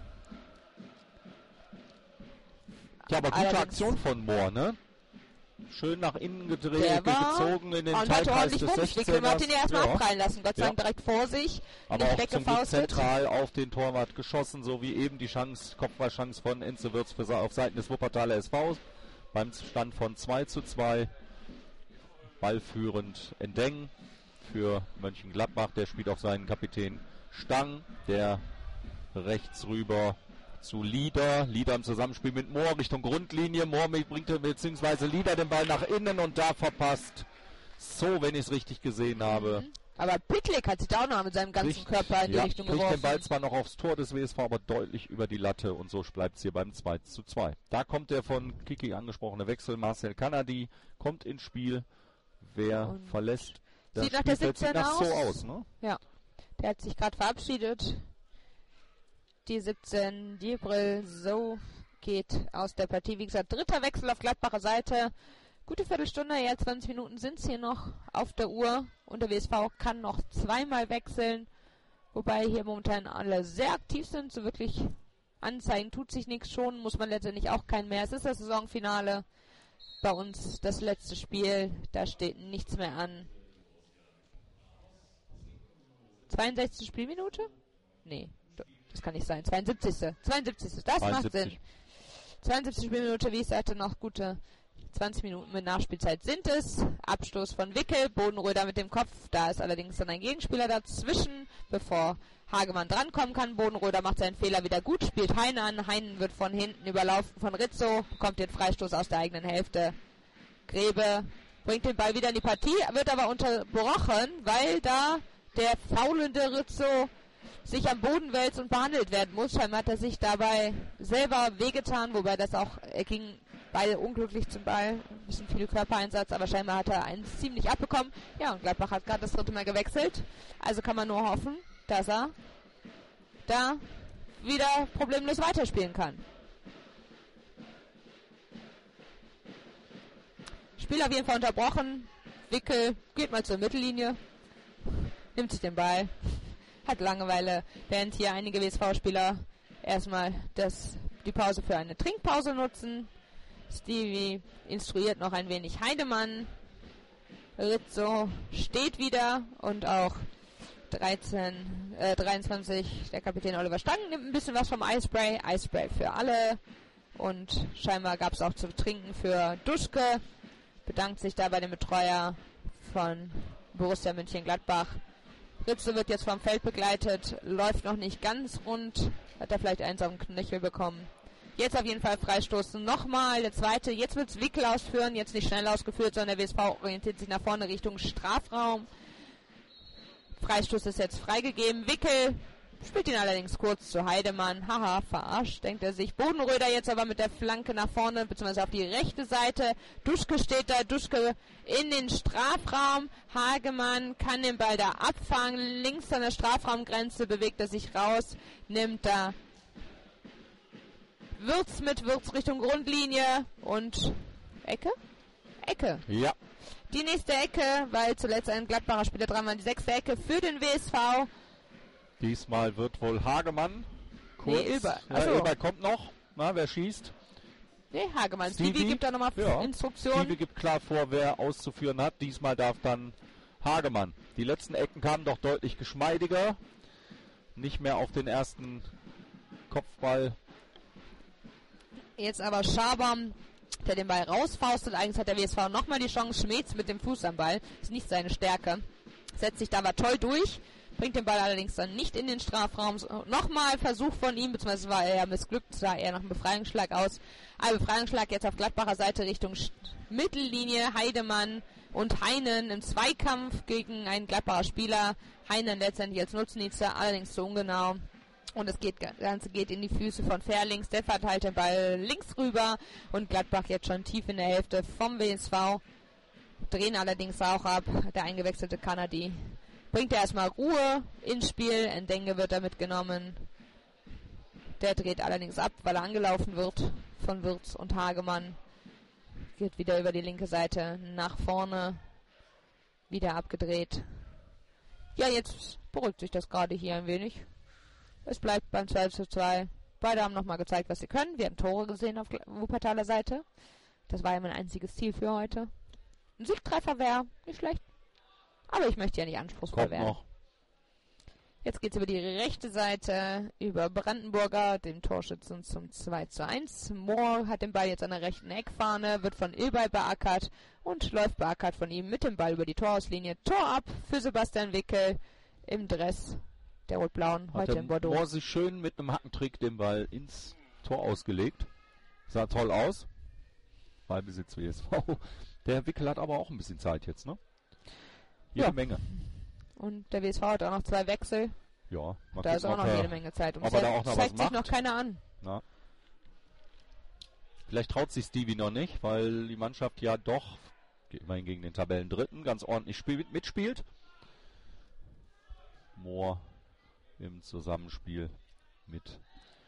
Ja, aber gute Allerdings- Aktion von Mohr, ne? Schön nach innen gedreht, Der war gezogen in den und hatte Teilkreis ordentlich des Wumms. Wickel hat ihn ja erstmal Ja. abprallen lassen. Gott sei Dank Ja. direkt vor sich. Aber nicht auch zum Glück weggefaustet. zentral auf den Torwart geschossen, so wie eben die Chance, Kopfballchance von Enzewitz für auf Seiten des Wuppertaler S Vs. Beim Stand von zwei zu zwei. Ballführend Endeng für Mönchengladbach. Der spielt auf seinen Kapitän Stang, der rechts rüber zu Lieder. Lieder im Zusammenspiel mit Mohr Richtung Grundlinie. Mohr bringt bzw. Lieder den Ball nach innen und da verpasst. So, wenn ich es richtig gesehen habe. Aber Pitlick hat sich da auch noch mit seinem ganzen Kriegt- Körper in die ja, Richtung kriegt geworfen. den Ball zwar noch aufs Tor des W S V, aber deutlich über die Latte und so bleibt es hier beim zwei zu zwei. Da kommt der von Kiki angesprochene Wechsel. Marcel Canadi kommt ins Spiel. Wer Und verlässt das sieht nach der Spielfeld, siebzehn sieht nach so aus. aus, ne? Ja, der hat sich gerade verabschiedet. Die siebzehn, Diebril, so geht aus der Partie. Wie gesagt, dritter Wechsel auf Gladbacher Seite. Gute Viertelstunde, ja, zwanzig Minuten sind es hier noch auf der Uhr. Und der W S V kann noch zweimal wechseln. Wobei hier momentan alle sehr aktiv sind. So wirklich anzeigen tut sich nichts schon. Muss man letztendlich auch keinen mehr. Es ist das Saisonfinale. Bei uns das letzte Spiel. Da steht nichts mehr an. zweiundsechzigste Spielminute? Nee, das kann nicht sein. zweiundsiebzigste zweiundsiebzigste Das macht Sinn. zweiundsiebzigste Spielminute, wie ich sagte, noch gute zwanzig Minuten mit Nachspielzeit sind es. Abstoß von Wickel, Bodenröder mit dem Kopf. Da ist allerdings dann ein Gegenspieler dazwischen, bevor Hagemann drankommen kann. Bodenröder macht seinen Fehler wieder gut, spielt Heine an. Heinen wird von hinten überlaufen von Rizzo, bekommt den Freistoß aus der eigenen Hälfte. Grebe bringt den Ball wieder in die Partie, wird aber unterbrochen, weil da der faulende Rizzo sich am Boden wälzt und behandelt werden muss. Scheinbar hat er sich dabei selber wehgetan, wobei das auch, er ging beide unglücklich zum Ball, ein bisschen viel Körpereinsatz, aber scheinbar hat er einen ziemlich abbekommen. Ja, und Gladbach hat gerade das dritte Mal gewechselt, also kann man nur hoffen, dass er da wieder problemlos weiterspielen kann. Spiel auf jeden Fall unterbrochen. Wickel geht mal zur Mittellinie, nimmt sich den Ball, hat Langeweile, während hier einige W S V-Spieler erstmal das, die Pause für eine Trinkpause nutzen. Stevie instruiert noch ein wenig Heidemann. Rizzo steht wieder und auch dreizehn, äh, dreiundzwanzig, der Kapitän Oliver Stang nimmt ein bisschen was vom Eispray. Eispray für alle. Und scheinbar gab es auch zu trinken für Duschke. Bedankt sich da bei dem Betreuer von Borussia Mönchengladbach. Rizzo wird jetzt vom Feld begleitet, läuft noch nicht ganz rund, hat er vielleicht eins auf den Knöchel bekommen. Jetzt auf jeden Fall Freistoßen nochmal, der zweite, jetzt wird es Wickel ausführen, jetzt nicht schnell ausgeführt, sondern der W S V orientiert sich nach vorne Richtung Strafraum. Freistoß ist jetzt freigegeben, Wickel spielt ihn allerdings kurz zu Heidemann. Haha, verarscht, denkt er sich. Bodenröder jetzt aber mit der Flanke nach vorne, beziehungsweise auf die rechte Seite. Duschke steht da, Duschke in den Strafraum. Hagemann kann den Ball da abfangen. Links an der Strafraumgrenze bewegt er sich raus, nimmt da Wirtz mit, Wirtz Richtung Grundlinie und Ecke? Ecke. Ja. Die nächste Ecke, weil zuletzt ein Gladbacher Spieler dran war, die sechste Ecke für den W S V. Diesmal wird wohl Hagemann kurz. Nee, Ilber. Ja, Achso. Ilber kommt noch. Na, wer schießt? Nee, Hagemann. Stevie, Stevie gibt da nochmal ja. Instruktionen. Stevie gibt klar vor, wer auszuführen hat. Diesmal darf dann Hagemann. Die letzten Ecken kamen doch deutlich geschmeidiger. Nicht mehr auf den ersten Kopfball. Jetzt aber Schabam, der den Ball rausfaustet. Eigentlich hat der W S V nochmal die Chance. Schmetz mit dem Fuß am Ball. Ist nicht seine Stärke. Setzt sich da aber toll durch. Bringt den Ball allerdings dann nicht in den Strafraum. Nochmal Versuch von ihm, beziehungsweise war er ja missglückt, sah er nach einem Befreiungsschlag aus. Ein Befreiungsschlag jetzt auf Gladbacher Seite Richtung Mittellinie. Heidemann und Heinen im Zweikampf gegen einen Gladbacher Spieler. Heinen letztendlich als Nutznießer, allerdings zu ungenau. Und das geht, das Ganze geht in die Füße von Ferlings. Der verteilt den Ball links rüber. Und Gladbach jetzt schon tief in der Hälfte vom W S V. Drehen allerdings auch ab. Der eingewechselte Kanadi bringt er erstmal Ruhe ins Spiel. Ndenge wird damit genommen. Der dreht allerdings ab, weil er angelaufen wird von Wirtz und Hagemann. Geht wieder über die linke Seite nach vorne. Wieder abgedreht. Ja, jetzt beruhigt sich das gerade hier ein wenig. Es bleibt beim zwei zu zwei. Beide haben nochmal gezeigt, was sie können. Wir haben Tore gesehen auf Wuppertaler Seite. Das war ja mein einziges Ziel für heute. Ein Siegtreffer wäre nicht schlecht. Aber ich möchte ja nicht anspruchsvoll Kommt werden. noch. Jetzt geht es über die rechte Seite, über Brandenburger, dem Torschützen zum zwei zu eins. Mohr hat den Ball jetzt an der rechten Eckfahne, wird von Ilbay beackert und läuft beackert von ihm mit dem Ball über die Torauslinie. Tor ab für Sebastian Wickel im Dress der Rot-Blauen, heute in Bordeaux. Mohr sich schön mit einem Hackentrick den Ball ins Tor ausgelegt. Sah toll aus. Ballbesitz W S V. Der Wickel hat aber auch ein bisschen Zeit jetzt, ne? Jede Ja. Menge. Und der W S V hat auch noch zwei Wechsel. Ja, mal Da ist gucken, auch noch ob er- jede Menge Zeit. Und ob er da auch noch zeigt was sich macht. noch keiner an. Na. Vielleicht traut sich Stevie noch nicht, weil die Mannschaft ja doch immerhin gegen den Tabellendritten ganz ordentlich spiel- mitspielt. Mohr im Zusammenspiel mit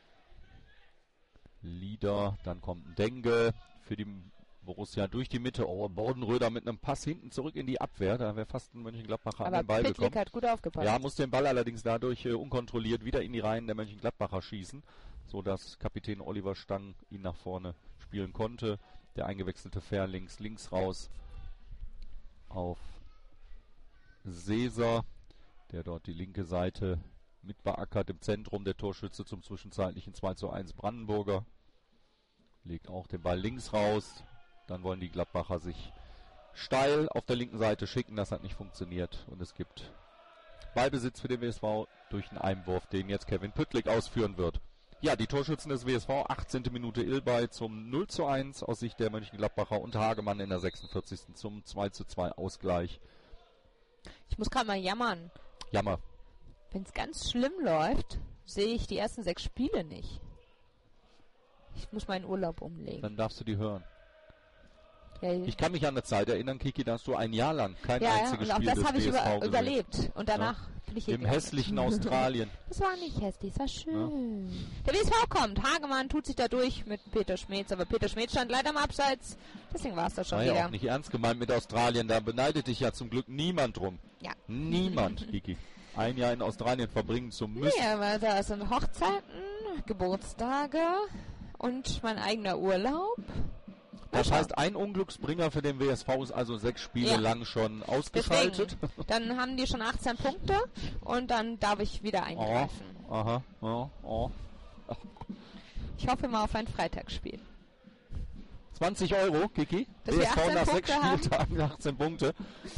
Lieder. Dann kommt ein Denge für die Borussia durch die Mitte. Oh, Bodenröder mit einem Pass hinten zurück in die Abwehr. Da wäre fast ein Mönchengladbacher an Aber den Ball Pitlick gekommen. hat gut aufgepasst. Ja, muss den Ball allerdings dadurch äh, unkontrolliert wieder in die Reihen der Mönchengladbacher schießen, sodass Kapitän Oliver Stang ihn nach vorne spielen konnte. Der eingewechselte Ferlings links raus auf Seser, der dort die linke Seite mit beackert. Im Zentrum der Torschütze zum zwischenzeitlichen zwei zu eins Brandenburger. Legt auch den Ball links raus. Dann wollen die Gladbacher sich steil auf der linken Seite schicken. Das hat nicht funktioniert. Und es gibt Ballbesitz für den W S V durch einen Einwurf, den jetzt Kevin Püttlik ausführen wird. Ja, die Torschützen des W S V, achtzehnte Minute Ilbay zum null zu eins aus Sicht der Mönchengladbacher und Hagemann in der sechsundvierzigsten zum zwei zu zwei Ausgleich. Ich muss gerade mal jammern. Jammer. Wenn es ganz schlimm läuft, sehe ich die ersten sechs Spiele nicht. Ich muss meinen Urlaub umlegen. Dann darfst du die hören. Ja, Ich kann mich an eine Zeit erinnern, Kiki, da hast du ein Jahr lang kein ja, einziges und auch Spiel das des habe ich W S V über, gesehen. überlebt. Und danach bin ich hier Im gelandet. hässlichen Australien. Das war nicht hässlich, das war schön. Der W S V kommt. Hagemann tut sich da durch mit Peter Schmetz, aber Peter Schmetz stand leider im Abseits. Deswegen war es das schon War ja wieder. auch nicht ernst gemeint mit Australien, da beneidet dich ja zum Glück niemand drum. Ja. Niemand, Kiki. Ein Jahr in Australien verbringen zu müssen. Nee, aber da sind Hochzeiten, Geburtstage und mein eigener Urlaub. Das Mal heißt, ein Unglücksbringer für den W S V ist also sechs Spiele Ja. lang schon ausgeschaltet. Deswegen, dann haben die schon achtzehn Punkte und dann darf ich wieder Oh, eingreifen. aha, oh, oh. Ich hoffe mal auf ein Freitagsspiel. zwanzig Euro, Kiki. Dass W wir S V achtzehn nach Punkte sechs haben. Spieltagen achtzehn Punkte.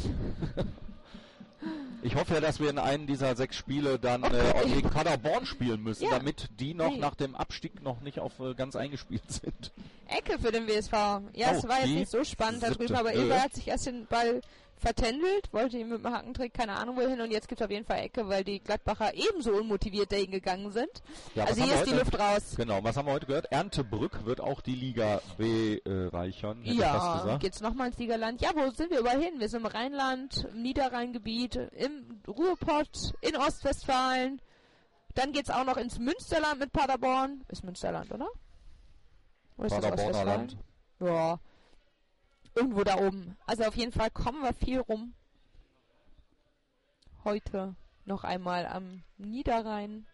Ich hoffe ja, dass wir in einem dieser sechs Spiele dann äh, auch gegen Paderborn spielen müssen, Ja. damit die noch Nee. nach dem Abstieg noch nicht auf äh, ganz eingespielt sind. Ecke für den W S V. Ja, Oh, es war jetzt die nicht so spannend da siebte. drüben, aber Äh. Eber hat sich erst den Ball vertändelt, wollte ihn mit dem Hackentrick, keine Ahnung wohin, und jetzt gibt es auf jeden Fall Ecke, weil die Gladbacher ebenso unmotiviert dahin gegangen sind. Ja, also hier ist die Luft raus. Genau, was haben wir heute gehört? Erntebrück wird auch die Liga bereichern, hätte ich fast Ja, gesagt. geht's nochmal ins Ligaland? Ja, wo sind wir überall hin? Wir sind im Rheinland, im Niederrheingebiet, im Ruhrpott, in Ostwestfalen. Dann geht's auch noch ins Münsterland mit Paderborn. Ist Münsterland, oder? Oder ist das Paderborner Ostwestfalen? Land. Ja. Irgendwo da oben. Also auf jeden Fall kommen wir viel rum. Heute noch einmal am Niederrhein.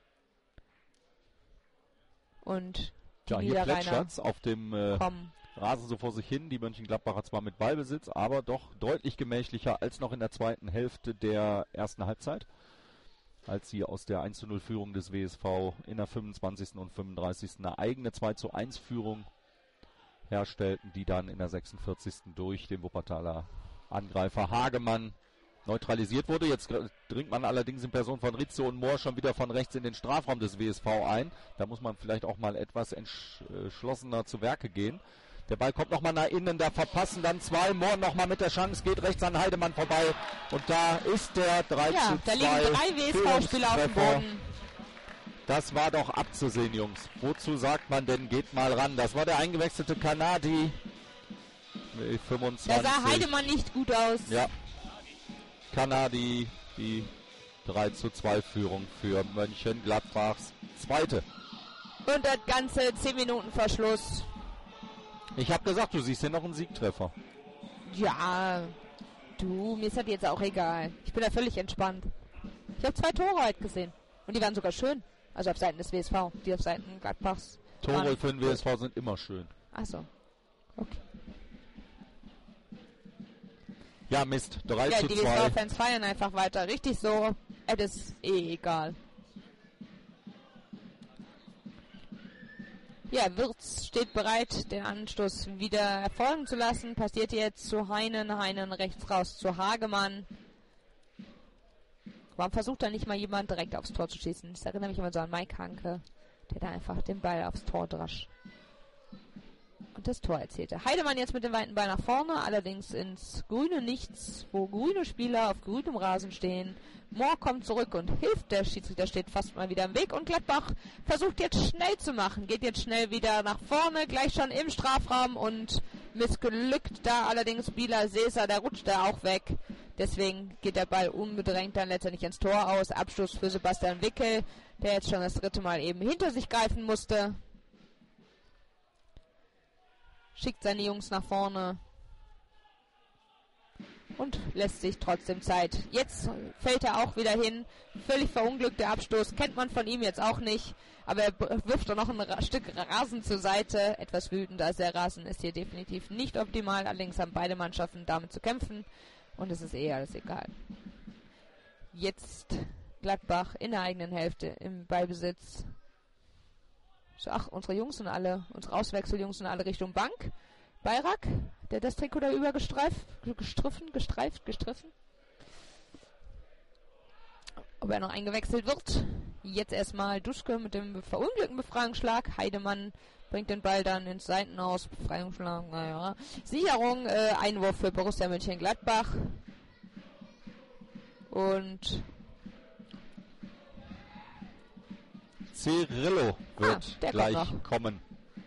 Und die Ja, hier Niederrheiner plätschert's auf dem äh, kommen. Rasen so vor sich hin. Die Mönchengladbacher zwar mit Ballbesitz, aber doch deutlich gemächlicher als noch in der zweiten Hälfte der ersten Halbzeit, als sie aus der eins zu null Führung des W S V in der fünfundzwanzigsten und fünfunddreißigsten eine eigene zwei zu eins Führung herstellten, die dann in der sechsundvierzigsten durch den Wuppertaler Angreifer Hagemann neutralisiert wurde. Jetzt dringt man allerdings in Person von Rizzo und Mohr schon wieder von rechts in den Strafraum des W S V ein. Da muss man vielleicht auch mal etwas entschlossener zu Werke gehen. Der Ball kommt nochmal nach innen, da verpassen dann zwei. Mohr nochmal mit der Chance, geht rechts an Heidemann vorbei. Und da ist der drei Ja, zu da zwei liegen drei W S V-Spieler auf dem Boden. Das war doch abzusehen, Jungs. Wozu sagt man denn, geht mal ran? Das war der eingewechselte Kanadi. fünfundzwanzig. Da sah Heidemann nicht gut aus. Ja. Kanadi, die drei zu zwei Führung für Mönchengladbachs zweite. Und das Ganze zehn Minuten Verschluss. Ich habe gesagt, du siehst hier noch einen Siegtreffer. Ja, du, mir ist das jetzt auch egal. Ich bin da völlig entspannt. Ich habe zwei Tore heute gesehen. Und die waren sogar schön. Also auf Seiten des W S V, die auf Seiten Gladbachs. Tore für den W S V sind immer schön. Achso. Okay. Ja, Mist. drei Ja, zu die zwei. W S V-Fans feiern einfach weiter. Richtig so. Es ist eh egal. Ja, Wirtz steht bereit, den Anstoß wieder erfolgen zu lassen. Passiert jetzt zu Heinen. Heinen rechts raus zu Hagemann. Warum versucht da nicht mal jemand direkt aufs Tor zu schießen? Das erinnert mich immer so an Mike Hanke, der da einfach den Ball aufs Tor drasch. Und das Tor erzielte. Heidemann jetzt mit dem weiten Ball nach vorne, allerdings ins grüne Nichts, wo grüne Spieler auf grünem Rasen stehen. Mohr kommt zurück und hilft. Der Schiedsrichter steht fast mal wieder im Weg. Und Gladbach versucht jetzt schnell zu machen. Geht jetzt schnell wieder nach vorne, gleich schon im Strafraum und missglückt da allerdings Bila Seser, der rutscht da auch weg. Deswegen geht der Ball unbedrängt dann letztendlich ins Tor aus. Abschluss für Sebastian Wickel, der jetzt schon das dritte Mal eben hinter sich greifen musste. Schickt seine Jungs nach vorne und lässt sich trotzdem Zeit. Jetzt fällt er auch wieder hin. Völlig verunglückter Abstoß. Kennt man von ihm jetzt auch nicht. Aber er wirft doch noch ein Ra- Stück Rasen zur Seite. Etwas wütend, als der Rasen ist hier definitiv nicht optimal. Allerdings haben beide Mannschaften damit zu kämpfen. Und es ist eh alles egal. Jetzt Gladbach in der eigenen Hälfte im Ballbesitz. So, ach, unsere Jungs und alle, unsere Auswechseljungs und alle Richtung Bank. Bayrak, der das Trikot da über gestreift, gestriffen, gestreift, gestriffen. Ob er noch eingewechselt wird. Jetzt erstmal Duschke mit dem verunglückten Befreiungsschlag. Heidemann bringt den Ball dann ins Seitenhaus. Befreiungsschlag, naja. Sicherung, äh, Einwurf für Borussia Mönchengladbach. Und Cirillo wird ah, gleich kommt kommen.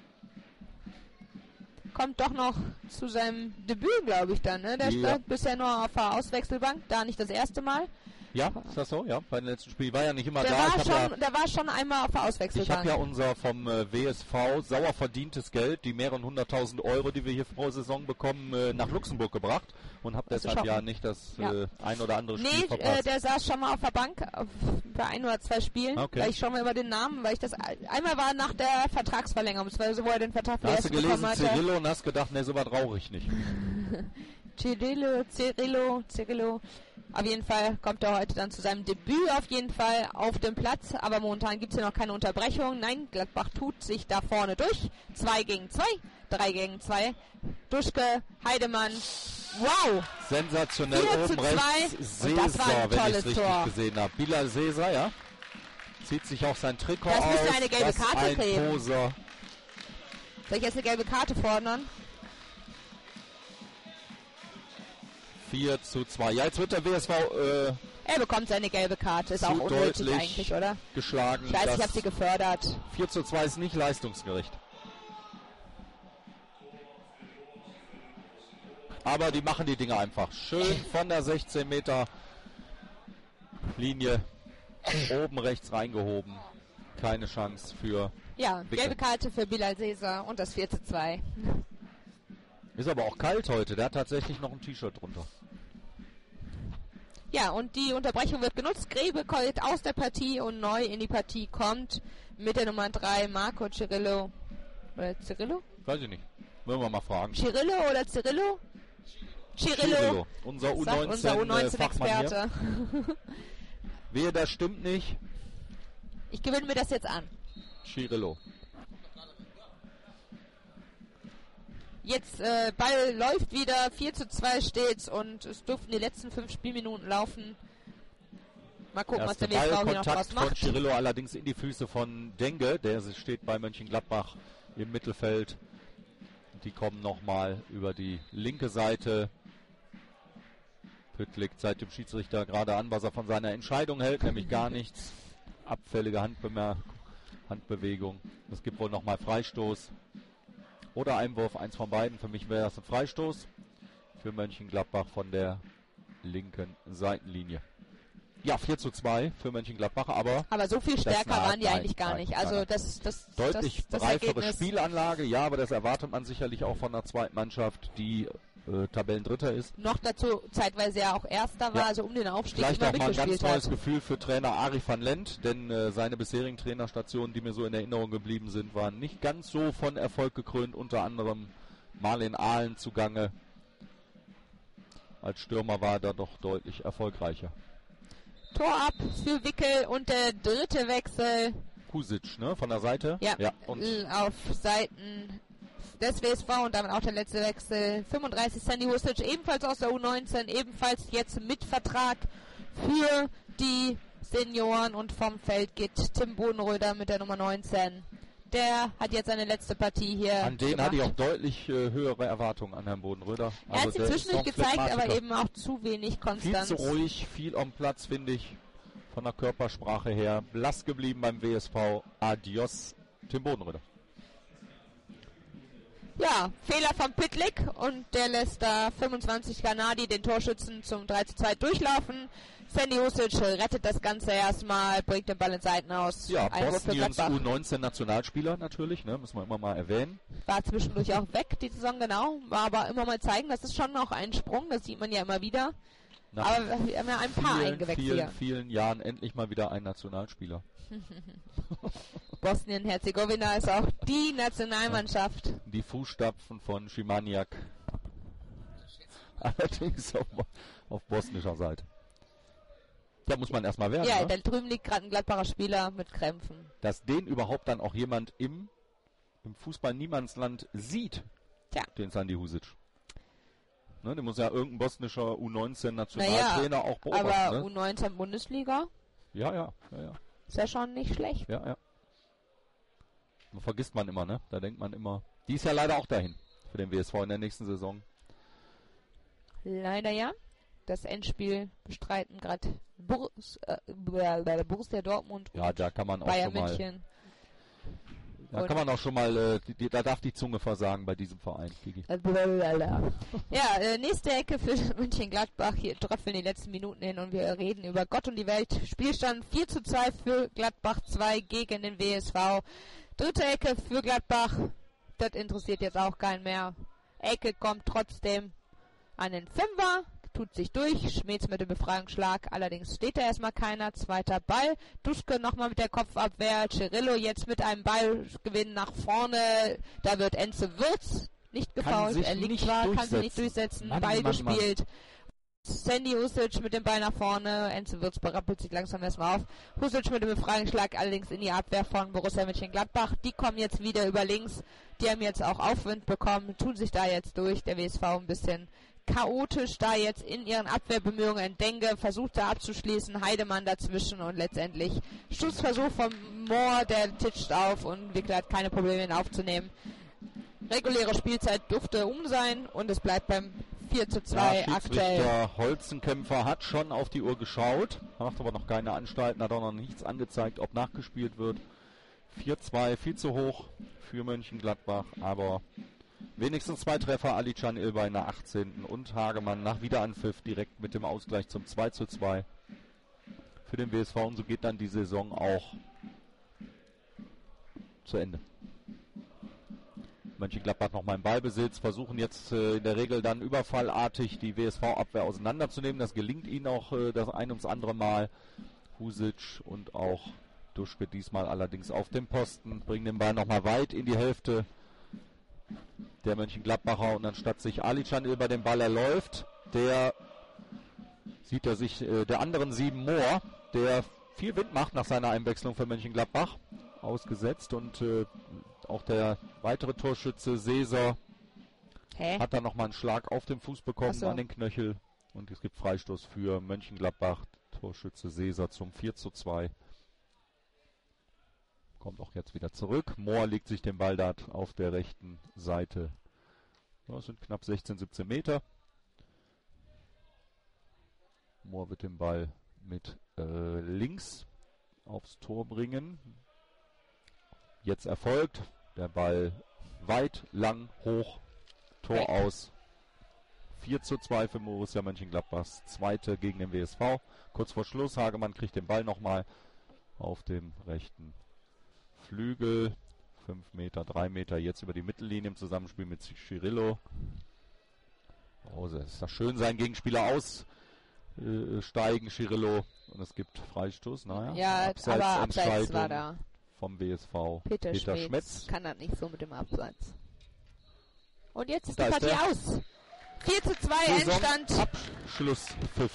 Kommt doch noch zu seinem Debüt, glaube ich dann. Ne? Der Ja. stand bisher nur auf der Auswechselbank, da nicht das erste Mal. Ja, ist das so? Ja, bei den letzten Spielen war ja nicht immer Der, da. war, Ich habe ja, schon, der war schon einmal auf der ich Auswechselbank. hab ja unser vom äh, W S V sauer verdientes Geld, die mehreren hunderttausend Euro, die wir hier pro Saison bekommen, äh, nach Luxemburg gebracht und habe Also deshalb schon. ja nicht das Ja. äh, ein oder andere Spiel Nee, verpasst. äh, der saß schon mal auf der Bank auf, bei ein oder zwei Spielen. Okay. Weil ich schon mal über den Namen, weil ich das einmal war nach der Vertragsverlängerung, beziehungsweise wo er den Vertrag da hast erst du gelesen bekommen hatte. Cirillo und hast gedacht, ne, so was brauche ich nicht. Cirillo, Cirillo, Cirillo. Auf jeden Fall kommt er heute dann zu seinem Debüt auf jeden Fall auf dem Platz. Aber momentan gibt es hier noch keine Unterbrechung. Nein, Gladbach tut sich da vorne durch. Zwei gegen zwei, drei gegen zwei. Duschke, Heidemann. Wow! Sensationell vier zu oben zwei. rechts. Und das war Seser, ein wenn ich tolles es richtig Tor. gesehen habe. Bilal Seser, ja. Zieht sich auch sein Trikot Das aus. müsste eine gelbe Was Karte ein kriegen. Poser. Soll ich jetzt eine gelbe Karte fordern? vier zu zwei. Ja, jetzt wird der W S V äh, er bekommt seine gelbe Karte. Ist auch unnötig eigentlich, oder? Geschlagen. Ich weiß, ich habe sie gefördert. vier zu zwei ist nicht leistungsgerecht. Aber die machen die Dinge einfach. Schön von der sechzehn Meter Linie oben rechts reingehoben. Keine Chance für Ja, Wicke. Gelbe Karte für Bilal Caesar und das vier zu zwei. Ist aber auch kalt heute. Der hat tatsächlich noch ein T-Shirt drunter. Ja, und die Unterbrechung wird genutzt. Grebe kommt aus der Partie und neu in die Partie kommt mit der Nummer drei Marco Cirillo. Oder Cirillo? Weiß ich nicht. Wollen wir mal fragen. Cirillo oder Cirillo? Cirillo. Cirillo. Unser U neunzehn, unser U neunzehn-Experte. Wehe, das stimmt nicht. Ich gewöhne mir das jetzt an. Cirillo. Jetzt, äh, Ball läuft wieder, vier zu zwei steht's und es durften die letzten fünf Spielminuten laufen. Mal gucken, Erste was der W S V hier noch draus Ballkontakt von macht. Cirillo allerdings in die Füße von Denge, der steht bei Mönchengladbach im Mittelfeld. Die kommen nochmal über die linke Seite. Püttlik zeigt dem Schiedsrichter gerade an, was er von seiner Entscheidung hält, nämlich gar nichts. Abfällige Handbemerkung, Handbewegung. Es gibt wohl nochmal Freistoß oder Einwurf, eins von beiden. Für mich wäre das ein Freistoß für Mönchengladbach von der linken Seitenlinie. Ja, vier zu zwei für Mönchengladbach, aber... Aber so viel stärker nah, waren die nein, eigentlich gar nein, nicht. nein, Also nein. das, das, Deutlich das, das reifere Ergebnis. Spielanlage, ja, aber das erwartet man sicherlich auch von der zweiten Mannschaft, die äh, Tabellendritter ist. Noch dazu zeitweise ja auch Erster war, Ja. also um den Aufstieg Vielleicht immer auch mal ein ganz mitgespielt neues hat. Gefühl für Trainer Ari van Lent, denn äh, seine bisherigen Trainerstationen, die mir so in Erinnerung geblieben sind, waren nicht ganz so von Erfolg gekrönt, unter anderem mal in Aalen zugange. Als Stürmer war er da doch deutlich erfolgreicher. Tor ab für Wickel und der dritte Wechsel. Kusic, ne, von der Seite? Ja, ja und l- auf Seiten des W S V und damit auch der letzte Wechsel. fünfunddreißig Sandy Husic, ebenfalls aus der U neunzehn, ebenfalls jetzt mit Vertrag für die Senioren und vom Feld geht Tim Bodenröder mit der Nummer neunzehn. Der hat jetzt seine letzte Partie hier an den gemacht. hatte ich auch deutlich äh, höhere Erwartungen an Herrn Bodenröder. Er hat sie der ist zwischendurch noch gezeigt, aber Phlegmatiker. eben auch zu wenig Viel Konstanz. zu ruhig, viel am Platz, finde ich. Von der Körpersprache her. Blass geblieben beim W S V. Adios, Tim Bodenröder. Ja, Fehler von Püttlik und der lässt da fünfundzwanzig Kanadi den Torschützen zum drei zu zwei durchlaufen. Sandy Husic rettet das Ganze erstmal, bringt den Ball ins Seitenhaus. Ja, Einwurf für Bosniens Gladbach. U neunzehn Nationalspieler natürlich, ne, müssen wir immer mal erwähnen. War zwischendurch auch weg, die Saison genau. War aber immer mal zeigen, das ist schon noch ein Sprung, das sieht man ja immer wieder. Nach aber wir haben ja ein paar vielen, eingewechselt vielen, hier. vielen Jahren endlich mal wieder ein Nationalspieler. Bosnien-Herzegowina ist auch die Nationalmannschaft. Die Fußstapfen von Schimaniak. Allerdings auf, auf bosnischer Seite. Da muss man erstmal werden, Ja, ne? da drüben liegt gerade ein Gladbacher Spieler mit Krämpfen. Dass den überhaupt dann auch jemand im, im Fußball-Niemandsland sieht, Tja. den Sandy Husic. Ne, den muss ja irgendein bosnischer U neunzehn Naja, Nationaltrainer auch beobachten. aber Ne? U neunzehn Bundesliga Ja, ja, ja, ja. ist ja schon nicht schlecht. Ja, ja. Das vergisst man immer, ne? Da denkt man immer. Die ist ja leider auch dahin für den W S V in der nächsten Saison. Leider ja. Das Endspiel bestreiten gerade Borus, äh, Borussia Dortmund Ja, und da kann man auch Bayern schon mal. München. Da Und- kann man auch schon mal. Äh, die, die, da darf die Zunge versagen bei diesem Verein, Kiki. Ja, äh, nächste Ecke für Mönchengladbach. Hier tröpfeln die letzten Minuten hin und wir reden über Gott und die Welt. Spielstand vier zu zwei für Gladbach, zwei gegen den W S V. Dritte Ecke für Gladbach. Das interessiert jetzt auch keinen mehr. Ecke kommt trotzdem an den Fünfer. Tut sich durch. Schmeets mit dem Befreiungsschlag. Allerdings steht da erstmal keiner. Zweiter Ball. Duschke nochmal mit der Kopfabwehr. Cirillo jetzt mit einem Ballgewinn nach vorne. Da wird Enzo Wirtz nicht gefoult. sich Er liegt nicht zwar, kann sich nicht durchsetzen. durchsetzen. Mann, Ball Mann, gespielt. Sandy Husic mit dem Ball nach vorne. Enzo Wirtz berappelt sich langsam erstmal auf. Husic mit dem Befreiungsschlag allerdings in die Abwehr von Borussia Mönchengladbach. Die kommen jetzt wieder über links. Die haben jetzt auch Aufwind bekommen. Tun sich da jetzt durch. Der W S V ein bisschen chaotisch da jetzt in ihren Abwehrbemühungen. Denge versucht da abzuschließen, Heidemann dazwischen und letztendlich Schussversuch von Mohr, der titscht auf und Wickler hat keine Probleme ihn aufzunehmen. Reguläre Spielzeit durfte um sein und es bleibt beim vier zu zwei ja, aktuell. Der Holzenkämpfer hat schon auf die Uhr geschaut, macht aber noch keine Anstalten, hat auch noch nichts angezeigt, ob nachgespielt wird. vier zwei, viel zu hoch für Mönchengladbach, aber wenigstens zwei Treffer, Ali Can Ilbay in der achtzehnten und Hagemann nach Wiederanpfiff direkt mit dem Ausgleich zum zwei zu zwei für den W S V, und so geht dann die Saison auch zu Ende. Mönchengladbach nochmal im Ballbesitz, versuchen jetzt äh, in der Regel dann überfallartig die W S V-Abwehr auseinanderzunehmen. Das gelingt ihnen auch äh, das ein ums andere Mal. Husic und auch Duschke diesmal allerdings auf dem Posten, bringen den Ball nochmal weit in die Hälfte der Mönchengladbacher, und anstatt sich Ali Can Ilbay den Ball erläuft, der sieht er sich äh, der anderen sieben Mohr, der viel Wind macht nach seiner Einwechslung für Mönchengladbach, ausgesetzt, und äh, auch der weitere Torschütze Seser Hä? hat dann nochmal einen Schlag auf den Fuß bekommen, so. an den Knöchel, und es gibt Freistoß für Mönchengladbach. Torschütze Seser zum vier zu zwei. Kommt auch jetzt wieder zurück. Mohr legt sich den Ball da auf der rechten Seite. Das sind knapp sechzehn, siebzehn Meter. Mohr wird den Ball mit äh, links aufs Tor bringen. Jetzt erfolgt. Der Ball weit, lang, hoch. Tor Okay. aus. vier zu zwei für Borussia Mönchengladbachs Zweite gegen den W S V. Kurz vor Schluss, Hagemann kriegt den Ball nochmal auf dem rechten Flügel. fünf Meter, drei Meter jetzt über die Mittellinie im Zusammenspiel mit Cirillo. Oh, es ist schön, seinen Gegenspieler aussteigen, äh, Cirillo. Und es gibt Freistoß, naja. Ja, aber Abseits war da. Vom W S V. Peter, Peter Schmitz, Schmetz. kann das nicht so mit dem Abseits. Und jetzt ist Da die ist Partie der. aus. vier zu zwei Endstand. Abschlusspfiff.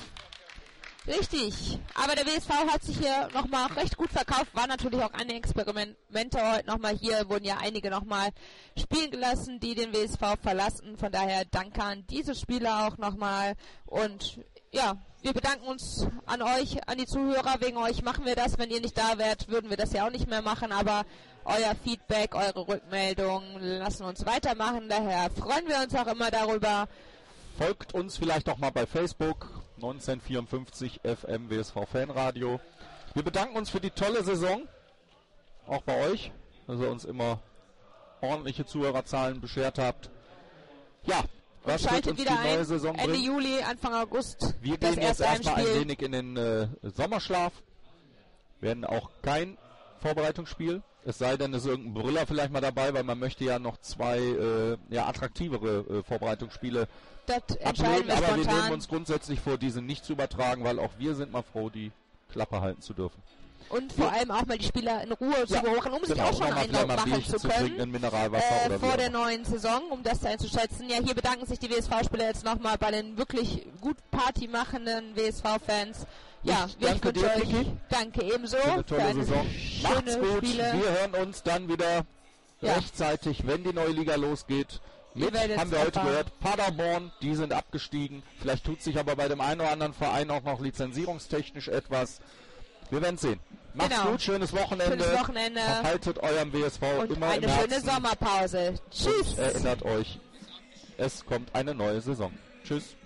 Richtig. Aber der W S V hat sich hier nochmal recht gut verkauft. War natürlich auch einige Experimente heute nochmal hier. Wurden ja einige nochmal spielen gelassen, die den W S V verlassen. Von daher danke an diese Spieler auch nochmal. Und ja, wir bedanken uns an euch, an die Zuhörer. Wegen euch machen wir das. Wenn ihr nicht da wärt, würden wir das ja auch nicht mehr machen. Aber euer Feedback, eure Rückmeldungen lassen uns weitermachen. Daher freuen wir uns auch immer darüber. Folgt uns vielleicht noch mal bei Facebook, neunzehnhundertvierundfünfzig F M W S V Fanradio. Wir bedanken uns für die tolle Saison, auch bei euch, dass ihr uns immer ordentliche Zuhörerzahlen beschert habt. Ja, was wird Schaltet uns die wieder neue ein, Saison Ende bringen? Juli, Anfang August. Wir das gehen jetzt erste erstmal ein Heimspiel. wenig in den äh, Sommerschlaf. Werden auch kein Vorbereitungsspiel. Es sei denn, es ist irgendein Brüller vielleicht mal dabei, weil man möchte ja noch zwei äh, ja, attraktivere äh, Vorbereitungsspiele Das entscheiden ablegen. wir Aber wir spontan. nehmen uns grundsätzlich vor, diese nicht zu übertragen, weil auch wir sind mal froh, die Klappe halten zu dürfen. Und vor allem auch mal die Spieler in Ruhe zu beobachten, um sich genau, auch schon nochmal einen vielleicht Eindruck mal ein machen Bierchen zu zu trinken, können. ein Mineralwasser Äh, oder vor wie der auch immer. neuen Saison, um das einzuschätzen. Ja, hier bedanken sich die W S V-Spieler jetzt nochmal bei den wirklich gut Party machenden W S V-Fans. Ja, Ich wir danke wünsche dir, euch Kiki. danke ebenso Für eine tolle für eine Saison. Macht's schöne gut. Spiele. Wir hören uns dann wieder Ja. rechtzeitig, wenn die neue Liga losgeht. Ihr Mit, werdet haben wir heute erfahren. gehört, Paderborn, die sind abgestiegen. Vielleicht tut sich aber bei dem einen oder anderen Verein auch noch lizenzierungstechnisch etwas. Wir werden sehen. Macht's Genau. gut, schönes Wochenende. Schönes Wochenende. Haltet eurem W S V Und immer eine im schöne Herzen. Sommerpause. Tschüss. Und erinnert euch, es kommt eine neue Saison. Tschüss.